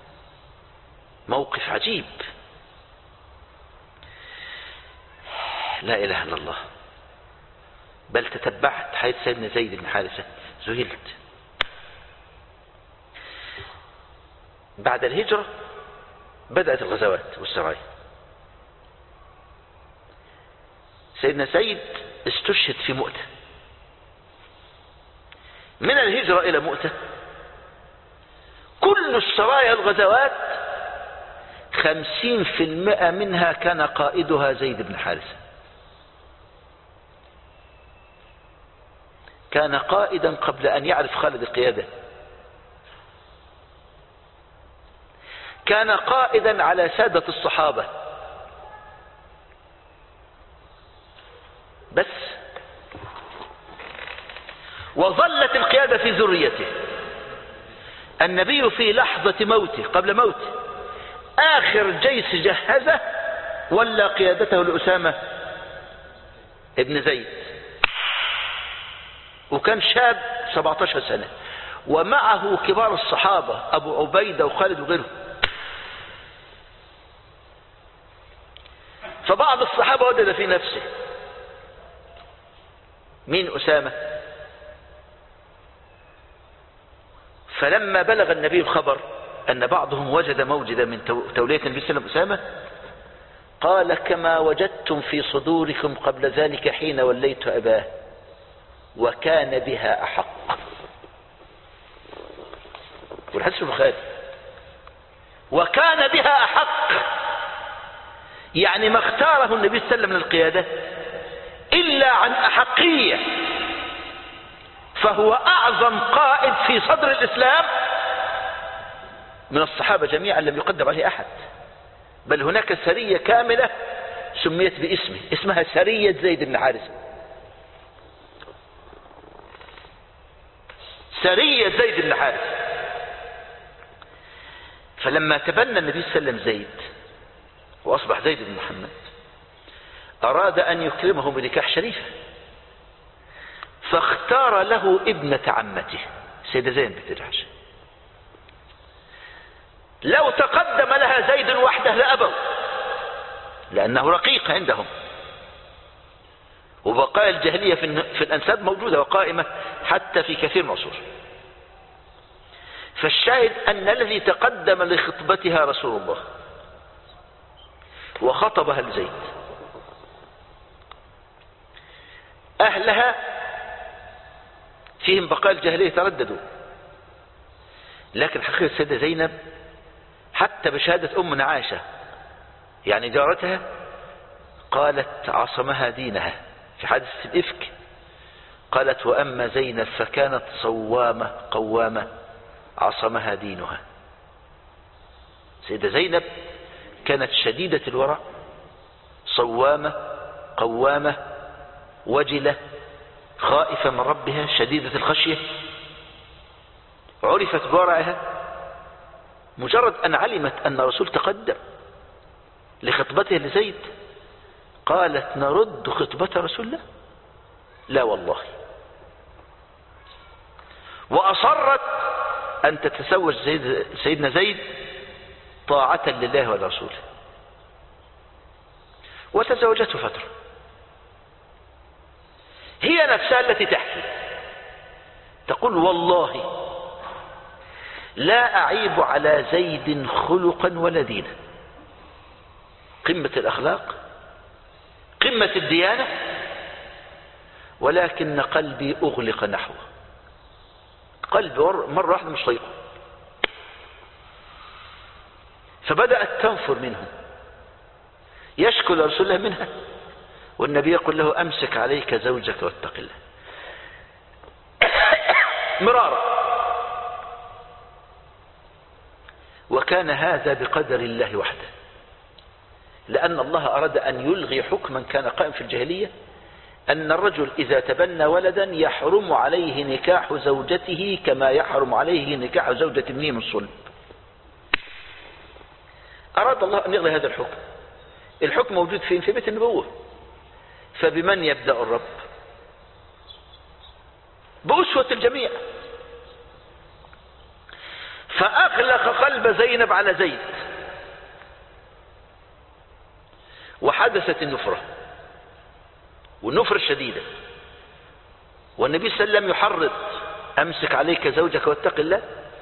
موقف عجيب، لا إله إلا الله. بل تتبعت حياة سيدنا زيد بن حارثة ذهلت. بعد الهجرة بدأت الغزوات والسرايا. سيدنا زيد استشهد في مؤتة. من الهجرة إلى مؤتة كل السرايا الغزوات خمسين في المئة منها كان قائدها زيد بن حارثة، كان قائدا قبل أن يعرف خالد القيادة، كان قائدا على سادة الصحابة. بس وظلت القيادة في ذريته. النبي في لحظة موته قبل موته آخر جيش جهزه ولا قيادته لأسامة ابن زيد، وكان شاب سبعة عشر سنة، ومعه كبار الصحابة أبو عبيدة وخالد وغيره. فبعض الصحابة وجد في نفسه مين أسامة، فلما بلغ النبي الخبر أن بعضهم وجد موجدا من تولية النبي صلى الله عليه وسلم أسامة، قال: كما وجدتم في صدوركم قبل ذلك حين وليت أباه. وكان بها أحق. والحديث البخاري وكان بها أحق، يعني ما اختاره النبي صلى الله عليه وسلم للقيادة إلا عن أحقية، فهو أعظم قائد في صدر الإسلام من الصحابة جميعا، لم يقدم عليه أحد، بل هناك سرية كاملة سميت باسمه، اسمها سرية زيد بن حارثة. سرية زيد بن حارثة. فلما تبنى النبي صلى الله عليه وسلم زيد وأصبح زيد بن محمد، أراد أن يكرمه بنكاح شريفة، فاختار له ابنة عمته سيدة زينب بنت جحش. لو تقدم لها زيد وحده لأبوا، لأنه رقيق عندهم، وبقايا الجاهلية في الأنساب موجودة وقائمة حتى في كثير من العصور. فالشاهد أن الذي تقدم لخطبتها رسول الله وخطبها لزيد، أهلها فيهم بقايا الجاهلية ترددوا، لكن حقيقة السيدة زينب حتى بشهادة أمنا عائشة يعني جارتها قالت عصمها دينها في حادثة الإفك، قالت وأما زينب فكانت صوامة قوامة عصمها دينها. سيدة زينب كانت شديدة الورع، صوامة قوامة وجلة خائفة من ربها شديدة الخشية، عرفت بورعها. مجرد أن علمت أن الرسول تقدم لخطبته لزيد قالت نرد خطبة رسول الله؟ لا والله. وأصرت أن تتزوج زيد سيدنا زيد طاعة لله ولرسوله، وتزوجته فترة. هي نفسها التي تحكي تقول والله لا أعيب على زيد خلقا ولا دينا، قمة الأخلاق قمة الديانة، ولكن قلبي أغلق نحوه، قلبي مرة واحدة مش طايقه، فبدأت تنفر منه، يشكو لرسول الله منها، والنبي يقول له أمسك عليك زوجك واتق الله مرارا. وكان هذا بقدر الله وحده، لأن الله أراد أن يلغي حكما كان قائم في الجاهلية، أن الرجل إذا تبنى ولدا يحرم عليه نكاح زوجته كما يحرم عليه نكاح زوجة ابنه من صلب. أراد الله أن يلغي هذا الحكم. الحكم موجود فين؟ في بيت النبوة. فبمن يبدأ الرب؟ بأسوة الجميع. فأغلق قلب زينب على زيد، وحدثت النفرة والنفرة الشديدة، والنبي صلى الله عليه وسلم يحرض أمسك عليك زوجك واتق الله،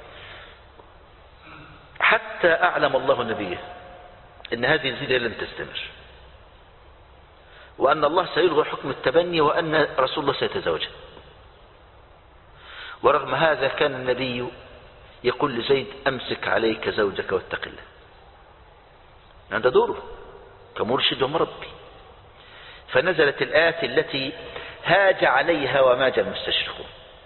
حتى أعلم الله نبيه أن هذه الزيادة لن تستمر، وأن الله سيلغي حكم التبني، وأن رسول الله سيتزوجها. ورغم هذا كان النبي يقول لزيد أمسك عليك زوجك واتق الله، هذا دوره كمرشد ومربي. فنزلت الآيات التي هاج عليها وماج المستشرقون.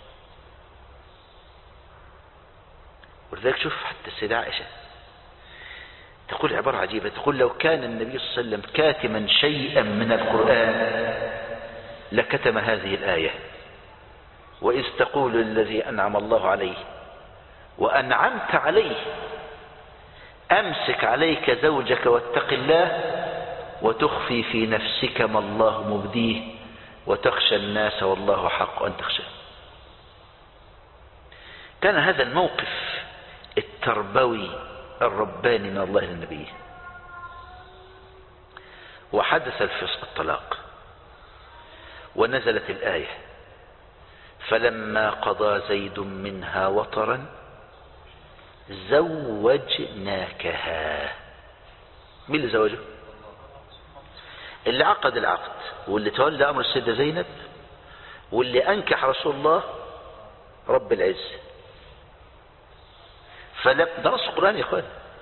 ولذلك شوف حتى السيدة عائشة تقول عبارة عجيبة، تقول لو كان النبي صلى الله عليه وسلم كاتما شيئا من القرآن لكتم هذه الآية، وإذ تقول الذي أنعم الله عليه وأنعمت عليه أمسك عليك زوجك واتق الله وتخفي في نفسك ما الله مبديه وتخشى الناس والله حق أن تخشى. كان هذا الموقف التربوي الرباني من الله للنبي. وحدث الفسق الطلاق، ونزلت الآية فلما قضى زيد منها وطرا زوجناكها. مين اللي زوجه؟ اللي عقد العقد واللي تولى أمر السيدة زينب واللي أنكح رسول الله رب العزة. فلم ده نص القرآن يا اخوان،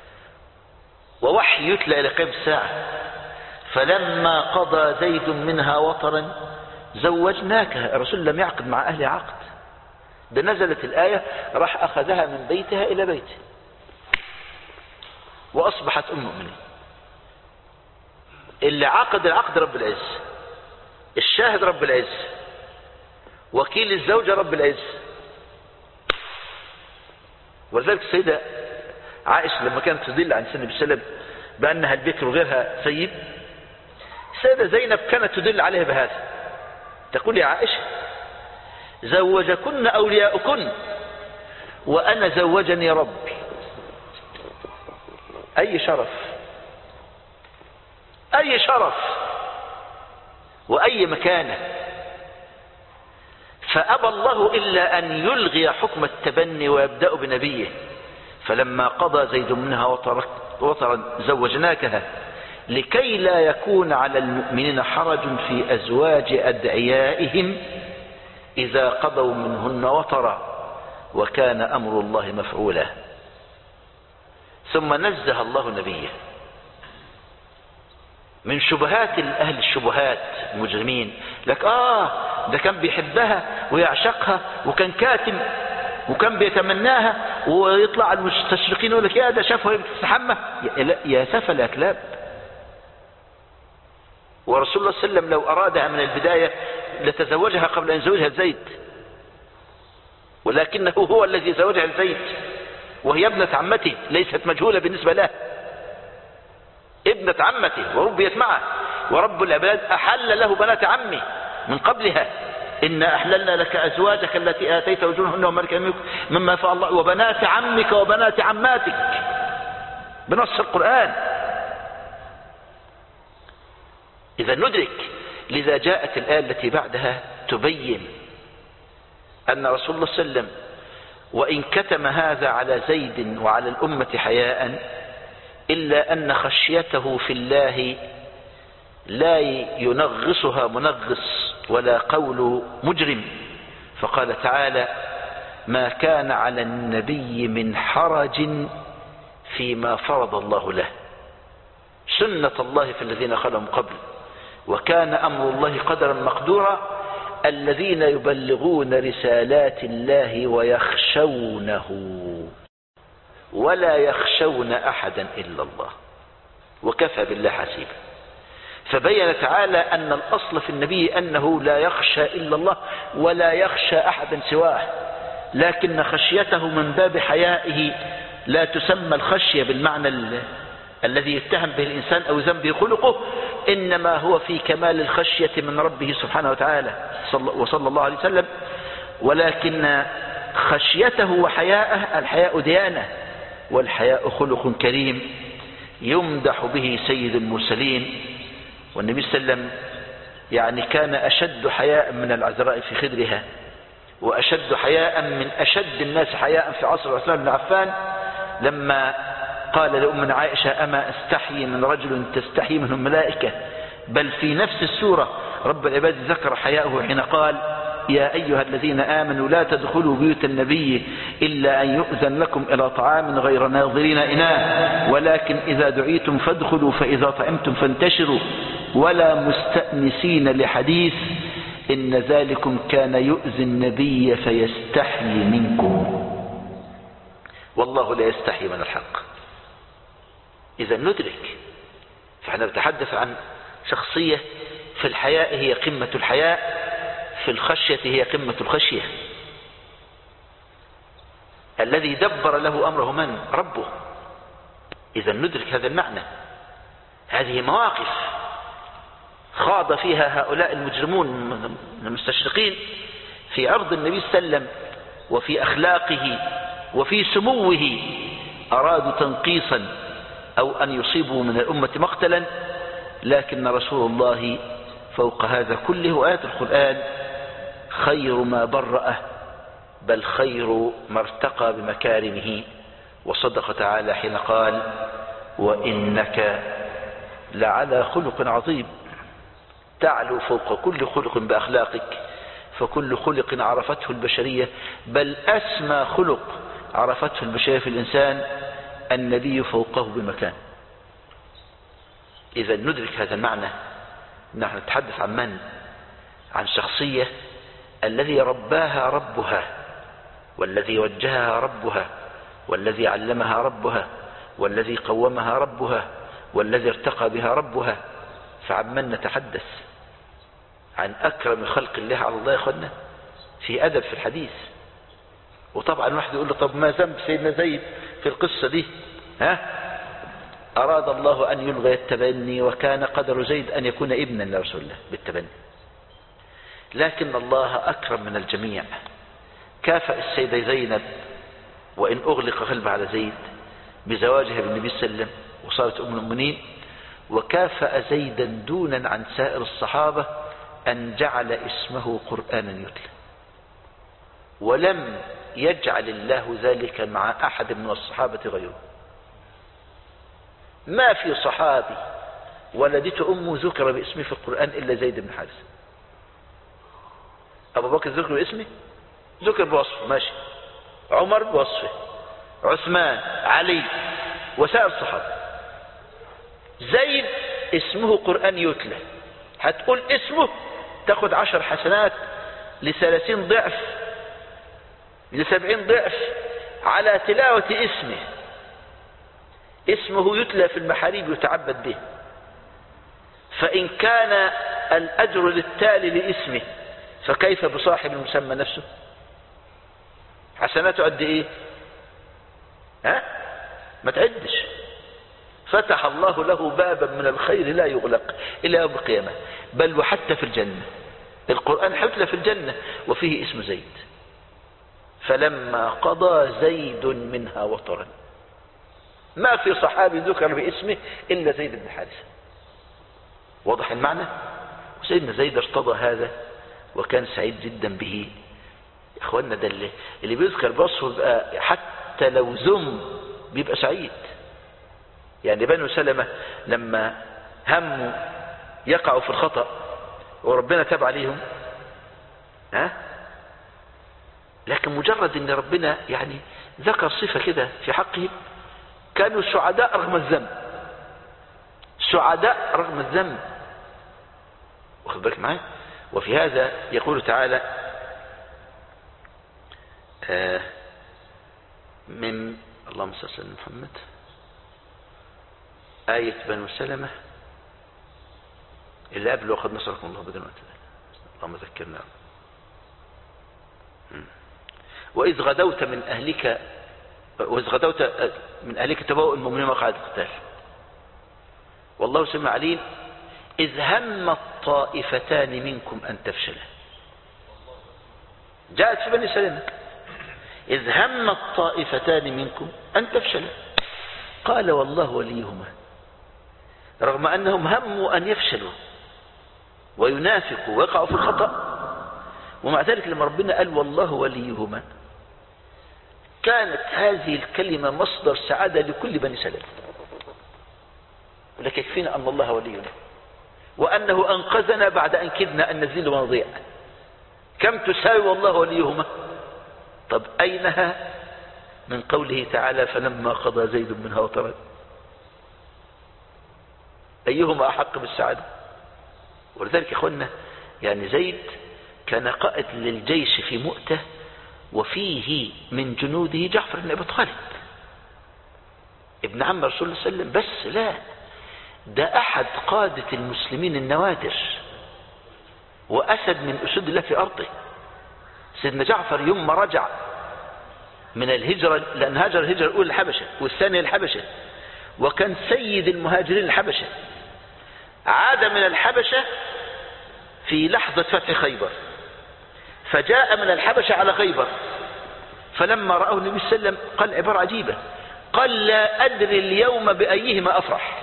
ووحي يتلى إلى قيام الساعة. فلما قضى زيد منها وطرا زوجناكها. الرسول لم يعقد مع أهل عقد، ده نزلت الآية راح أخذها من بيتها إلى بيته وأصبحت أم المؤمنين. اللي عقد العقد رب العزة، الشاهد رب العزة، وكيل الزوجة رب العزة. ولذلك السيدة عائشة لما كانت تدل عن سنة بسلم بأنها البكر وغيرها سيب، السيدة زينب كانت تدل عليها بهذا، تقول يا عائشة زوجكن أولياؤكن وأنا زوجني ربي. أي شرف، أي شرف وأي مكانة. فأبى الله إلا أن يلغي حكم التبني ويبدأ بنبيه. فلما قضى زيد منها وطرا زوجناكها لكي لا يكون على المؤمنين حرج في أزواج أدعيائهم إذا قضوا منهن وطرا وكان أمر الله مفعولا. ثم نزه الله نبيه من شبهات أهل الشبهات المجرمين. لك آه ده كان بيحبها ويعشقها وكان كاتم وكان بيتمناها، ويطلع المستشرقين يقول لك يا ده شافها وهي بتستحمى. يا سفل يا كلاب. ورسول الله صلى الله عليه وسلم لو أرادها من البداية لتزوجها قبل أن يزوجها زيد، ولكنه هو الذي زوجها زيد وهي ابنة عمته ليست مجهولة بالنسبة له، ابنة عمته وربيت معه، ورب العباد أحل له بنات عمه من قبلها. إن أحللنا لك أزواجك التي آتيت أجورهن وما ملكت يمينك مما أفاء الله وبنات عمك وبنات عماتك بنص القرآن. إذا ندرك، لذا جاءت الآية التي بعدها تبين أن رسول الله صلى الله عليه وسلم وإن كتم هذا على زيد وعلى الأمة حياء إلا أن خشيته في الله لا ينغصها منغص ولا قول مجرم. فقال تعالى ما كان على النبي من حرج فيما فرض الله له، سنة الله في الذين خلوا من قبل، وكان أمر الله قدرا مقدورا. الذين يبلغون رسالات الله ويخشونه ولا يخشون أحدا إلا الله وكفى بالله حسيبا. فبين تعالى أن الأصل في النبي أنه لا يخشى إلا الله ولا يخشى أحدا سواه، لكن خشيته من باب حيائه لا تسمى الخشية بالمعنى ال... الذي يتهم به الإنسان أو ذنبه خلقه، إنما هو في كمال الخشية من ربه سبحانه وتعالى وصلى الله عليه وسلم. ولكن خشيته وحياءه، الحياء ديانة والحياء خلق كريم يمدح به سيد المرسلين. والنبي صلى الله عليه وسلم يعني كان أشد حياء من العذراء في خدرها، وأشد حياء من أشد الناس حياء في عصر عثمان بن عفان لما قال لأمنا عائشة أما أستحيي من رجل تستحيي منه الملائكة. بل في نفس السورة رب العباد ذكر حياءه حين قال يا أيها الذين آمنوا لا تدخلوا بيوت النبي إلا أن يؤذن لكم إلى طعام غير ناظرين إناه ولكن إذا دعيتم فادخلوا فإذا طعمتم فانتشروا ولا مستأنسين لحديث إن ذلكم كان يؤذي النبي فيستحيي منكم والله لا يستحيي من الحق. إذا ندرك، فاحنا نتحدث عن شخصية في الحياء هي قمة الحياء، في الخشية هي قمة الخشية. الذي دبر له أمره من؟ ربه. إذا ندرك هذا المعنى. هذه مواقف خاض فيها هؤلاء المجرمون المستشرقين في عرض النبي صلى الله عليه وسلم وفي أخلاقه وفي سموه، أرادوا تنقيصا أو أن يصيبوا من الأمة مقتلا، لكن رسول الله فوق هذا كله آيات القرآن خير ما برأه بل خير ما ارتقى بمكارمه. وصدق تعالى حين قال وإنك لعلى خلق عظيم، تعلو فوق كل خلق بأخلاقك. فكل خلق عرفته البشرية، بل أسمى خلق عرفته البشرية في الإنسان النبي فوقه بمكان. إذا ندرك هذا المعنى، نحن نتحدث عن من؟ عن شخصية الذي رباها ربها، والذي وجهها ربها، والذي علمها ربها، والذي قومها ربها، والذي ارتقى بها ربها. فعن من نتحدث؟ عن أكرم خلق الله على الله يا أخوانا، في أدب في الحديث. وطبعا واحد يقول له طب ما ذنب سيدنا زيد في القصة دي؟ ها؟ أراد الله أن يلغي التبني، وكان قدر زيد أن يكون ابنا لرسول الله بالتبني، لكن الله أكرم من الجميع. كافأ السيدة زينب وإن أغلق قلبها على زيد بزواجها بالنبي صلى الله عليه وسلم وصارت أم المؤمنين، وكافأ زيدا دونا عن سائر الصحابة أن جعل اسمه قرآنا يتلى، ولم يجعل الله ذلك مع أحد من الصحابة غيره. ما في صحابي ولدته أمه ذكر باسمه في القرآن إلا زيد بن حارثة. أبو بكر ذكر باسمه، ذكر بوصفه ماشي، عمر بوصفه، عثمان، علي، وسائر الصحابة. زيد اسمه قرآن يتلى، هتقول اسمه تاخد عشر حسنات لثلاثين ضعف لسبعين ضعف على تلاوة اسمه. اسمه يتلى في المحاريب يتعبد به، فإن كان الأجر للتالي لاسمه فكيف بصاحب المسمى نفسه؟ حسناته قد ايه؟ ها؟ ما تعدش. فتح الله له بابا من الخير لا يغلق إلى يوم القيامة، بل وحتى في الجنة. القرآن حتلى في الجنة وفيه اسم زيد. فلما قضى زيد منها وطرا، ما في صحابي ذكر باسمه إلا زيد بن حارثة. واضح المعنى؟ وسيدنا زيد ارتضى هذا وكان سعيد جدا به. اخواننا ده اللي, اللي بيذكر بوصفه بيبقى حتى لو ذم بيبقى سعيد. يعني بنو سلمة لما هموا يقعوا في الخطأ وربنا تاب عليهم، ها؟ لكن مجرد ان ربنا يعني ذكر صفة كده في حقهم، كانوا سعداء رغم الذنب، سعداء رغم الذنب. واخد بالك معايا؟ وفي هذا يقول تعالى آه من اللهم صل على محمد، آية بنو سلمة اللي قبل وقد نصركم الله بدون وقت، اللهم ذكرنا. وإذ غدوت من أهلك وإذ غدوت من أهلك تبوأ المؤمنين مقاعد القتال والله سميع عليم. إذ هم الطائفتان منكم أن تفشلا، جاءت في بني سلمة. إذ هم الطائفتان منكم أن تفشلا قال والله وليهما، رغم أنهم هموا أن يفشلوا وينافقوا ويقعوا في الخطأ، ومع ذلك لما ربنا قال والله وليهما كانت هذه الكلمة مصدر سعادة لكل بني سلمة. ولكن يكفينا أن الله ولينا وأنه أنقذنا بعد أن كدنا أن نزيل ونضيع. كم تساوي والله وليهما؟ طب أينها من قوله تعالى فلما قضى زيد منها وطرا؟ أيهما أحق بالسعادة؟ ولذلك يا أخوانا يعني زيد كان قائد للجيش في مؤتة، وفيه من جنوده جعفر بن أبي طالب ابن عم رسول الله صلى الله عليه وسلم. بس لا، ده أحد قادة المسلمين النوادر وأسد من أسود الله في أرضه. سيدنا جعفر يوم ما رجع من الهجرة، لأن هاجر الهجرة الأولى الحبشة والثانية الحبشة، وكان سيد المهاجرين الحبشة، عاد من الحبشة في لحظة فتح خيبر، فجاء من الحبشة على خيبر، فلما رأوا النبي صلى الله عليه وسلم قال عبارة عجيبة، قال لا أدري اليوم بأيهما أفرح،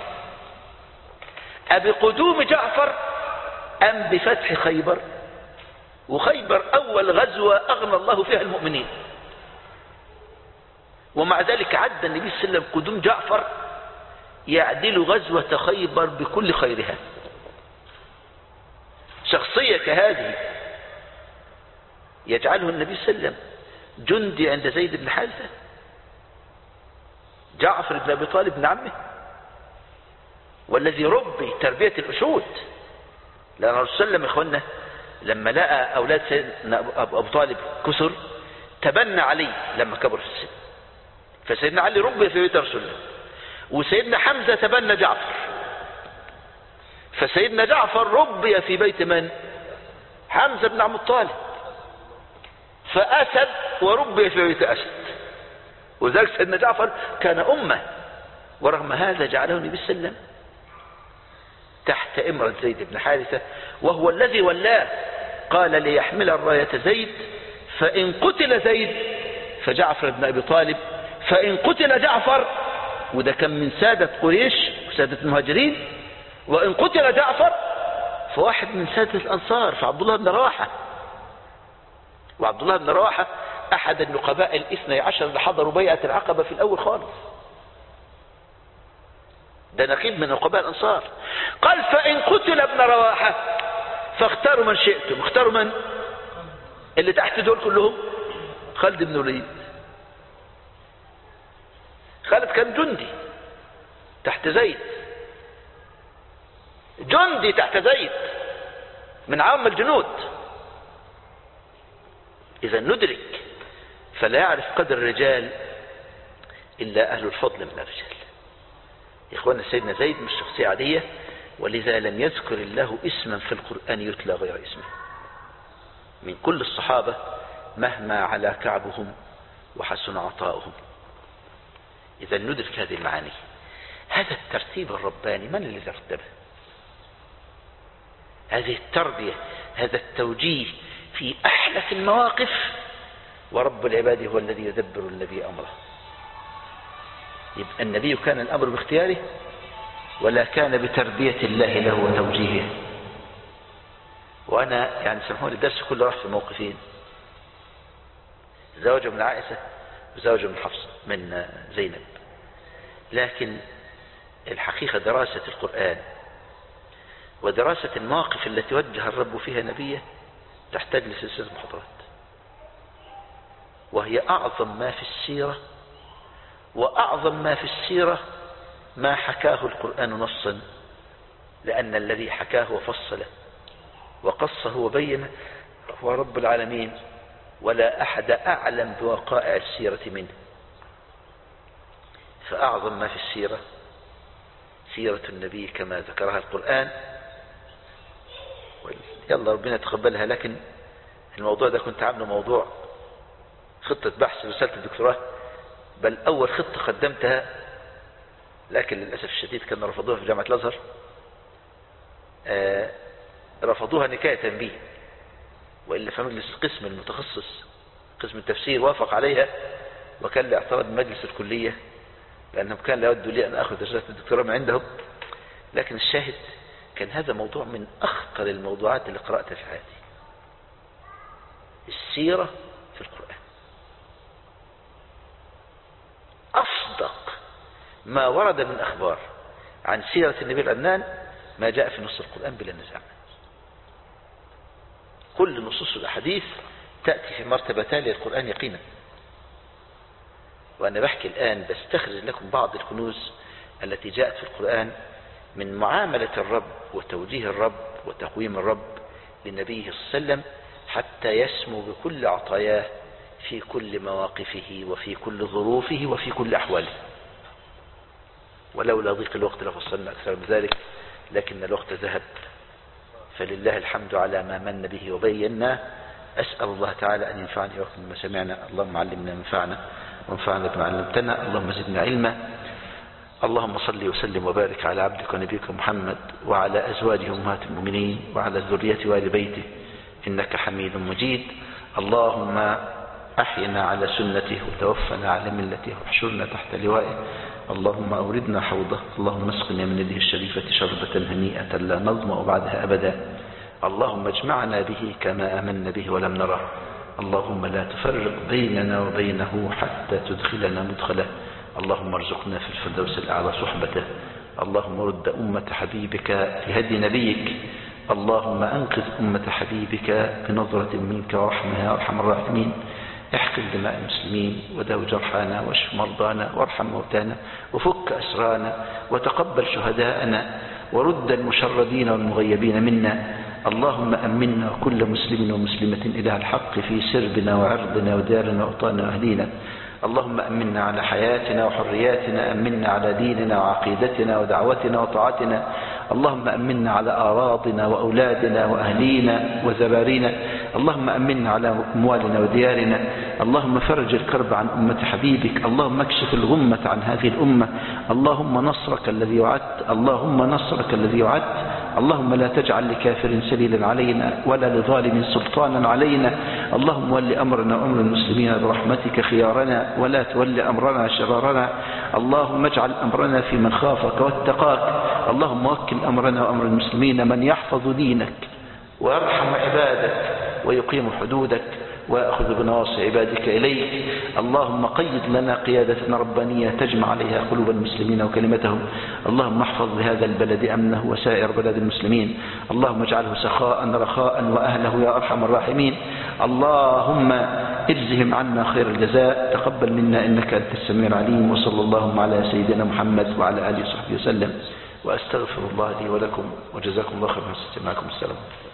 أبقدوم جعفر أم بفتح خيبر؟ وخيبر أول غزوة أغنى الله فيها المؤمنين، ومع ذلك عد النبي صلى الله عليه وسلم قدوم جعفر يعدل غزوة خيبر بكل خيرها. شخصية كهذه يجعله النبي صلى الله عليه وسلم جندي عند زيد بن حارثة؟ جعفر بن أبي طالب بن عمه، والذي ربي تربية الأسود. لأن الرسول صلى الله عليه وسلم إخوانا لما لقى أولاد سيدنا أبو طالب كثر تبنى علي لما كبر في السن، فسيدنا علي ربي في بيت رسول الله، وسيدنا حمزة تبنى جعفر، فسيدنا جعفر ربي في بيت من؟ حمزة بن عبد الطالب، فأسد وربي في بيت أسد، وذلك سيدنا جعفر كان أمة، ورغم هذا جعله النبي صلى الله عليه وسلم تحت إمرة زيد بن حارثة، وهو الذي ولاه. قال ليحمل الراية زيد، فإن قتل زيد فجعفر بن أبي طالب، فإن قتل جعفر، وده كان من سادة قريش وسادة المهاجرين، وإن قتل جعفر فواحد من سادة الأنصار فعبد الله بن رواحة. وعبد الله بن رواحة أحد النقباء الاثني عشر اللي حضروا بيعة العقبة في الأول خالص، ده نقيب من نقباء الأنصار. قال فإن قتل ابن رواحة فاختاروا من شئتم. اختاروا من؟ اللي تحت دول كلهم خالد بن الوليد. خالد كان جندي تحت زيد، جندي تحت زيد من عام الجنود. إذا ندرك فلا يعرف قدر الرجال إلا أهل الفضل من الرجال. يا إخوانا سيدنا زيد مش شخصية عادية، ولذا لم يذكر الله اسما في القرآن يتلى غير اسمه من كل الصحابة مهما علا كعبهم وحسن عطاؤهم. إذا ندرك هذه المعاني. هذا الترتيب الرباني من الذي رتبه؟ هذه التربية، هذا التوجيه في أحلك المواقف، ورب العباد هو الذي يدبر النبي أمره. يبقى النبي كان الأمر باختياره ولا كان بتربية الله له وتوجيهه. وأنا يعني سامحوني الدرس كله راح في موقفين، زوجه من عائشة وزوجه من حفصة من زينب، لكن الحقيقة دراسة القرآن ودراسة المواقف التي وجه الرب فيها نبيه تحتاج لسلسلة محاضرات، وهي أعظم ما في السيرة، وأعظم ما في السيرة ما حكاه القرآن نصا، لأن الذي حكاه وفصله وقصه وبينه هو رب العالمين، ولا أحد أعلم بوقائع السيرة منه. فأعظم ما في السيرة سيرة النبي كما ذكرها القرآن. يلا ربنا يتقبلها. لكن الموضوع ده كنت عامله موضوع خطة بحث رسالة الدكتوراه، بل أول خطة قدمتها، لكن للأسف الشديد كانوا رفضوها في جامعة الأزهر. آه رفضوها نكاية بي، وإلا فمجلس القسم المتخصص قسم التفسير وافق عليها، وكان لاعتراض مجلس الكلية لأنهم كان لا يودوا لي أن أخذ رسالة الدكتوراه من عندهم. لكن الشاهد كان هذا موضوع من أخطر الموضوعات اللي قرأتها في حياتي، السيرة في القرآن. أصدق ما ورد من أخبار عن سيرة النبي العدنان ما جاء في نص القرآن بلا نزاع. كل نصوص الأحاديث تأتي في مرتبة تالية القرآن يقينا. وأنا بحكي الآن بستخرج لكم بعض الكنوز التي جاءت في القرآن من معاملة الرب وتوجيه الرب وتقويم الرب لنبيه صلى الله عليه وسلم، حتى يسمو بكل عطاياه في كل مواقفه وفي كل ظروفه وفي كل أحواله. ولولا ضيق الوقت لفصلنا أكثر من ذلك، لكن الوقت ذهب، فلله الحمد على ما من به وبينا. أسأل الله تعالى أن ينفعني وكم ما سمعنا. اللهم علمنا منفعنا وانفعنا بما علمتنا. اللهم زدنا علما. اللهم صل وسلم وبارك على عبدك ونبيك محمد وعلى أزواجه أمهات المؤمنين وعلى ذريته وآل بيته إنك حميد مجيد. اللهم أحينا على سنته وتوفنا على ملته واحشرنا تحت لوائه. اللهم أوردنا حوضه. اللهم اسقنا من يده الشريفة شربة هنيئة لا نظمأ بعدها أبدا. اللهم اجمعنا به كما آمنا به ولم نره. اللهم لا تفرق بيننا وبينه حتى تدخلنا مدخله. اللهم ارزقنا في الفردوس الأعلى صحبته. اللهم رد أمة حبيبك في هدي نبيك اللهم أنقذ أمة حبيبك بنظرة منك ورحمة يا أرحم الراحمين. احقن دماء المسلمين وداو جرحانا واشف مرضانا وارحم موتانا وفك أسرانا وتقبل شهداءنا ورد المشردين والمغيبين منا. اللهم أمنا كل مسلم ومسلمة إله الحق في سربنا وعرضنا ودارنا وأوطاننا وأهلينا. اللهم أمنا على حياتنا وحرياتنا، أمنا على ديننا وعقيدتنا ودعوتنا وطاعتنا. اللهم أمنا على أراضنا وأولادنا وأهلينا وذرارينا. اللهم أمنا على أموالنا وديارنا. اللهم فرج الكرب عن أمة حبيبك. اللهم اكشف الغمة عن هذه الأمة. اللهم نصرك الذي وعدت، اللهم نصرك الذي وعدت. اللهم لا تجعل لكافر سبيلا علينا ولا لظالم سلطانا علينا. اللهم ول أمرنا وأمر المسلمين برحمتك خيارنا ولا تول أمرنا شرارنا. اللهم اجعل أمرنا في من خافك واتقاك. اللهم وكل أمرنا وأمر المسلمين من يحفظ دينك ويرحم عبادك ويقيم حدودك ويأخذ بنواصي عبادك إليك. اللهم قيد لنا قيادة ربانية تجمع عليها قلوب المسلمين وكلمتهم. اللهم احفظ بهذا البلد أمنه وسائر بلد المسلمين. اللهم اجعله سخاء رخاء وأهله يا أرحم الراحمين. اللهم اجزهم عنا خير الجزاء. تقبل منا إنك أنت السميع العليم. وصلى اللهم على سيدنا محمد وعلى آله وصحبه وسلم. وأستغفر الله لي ولكم وجزاكم الله خيرا. معكم السلام.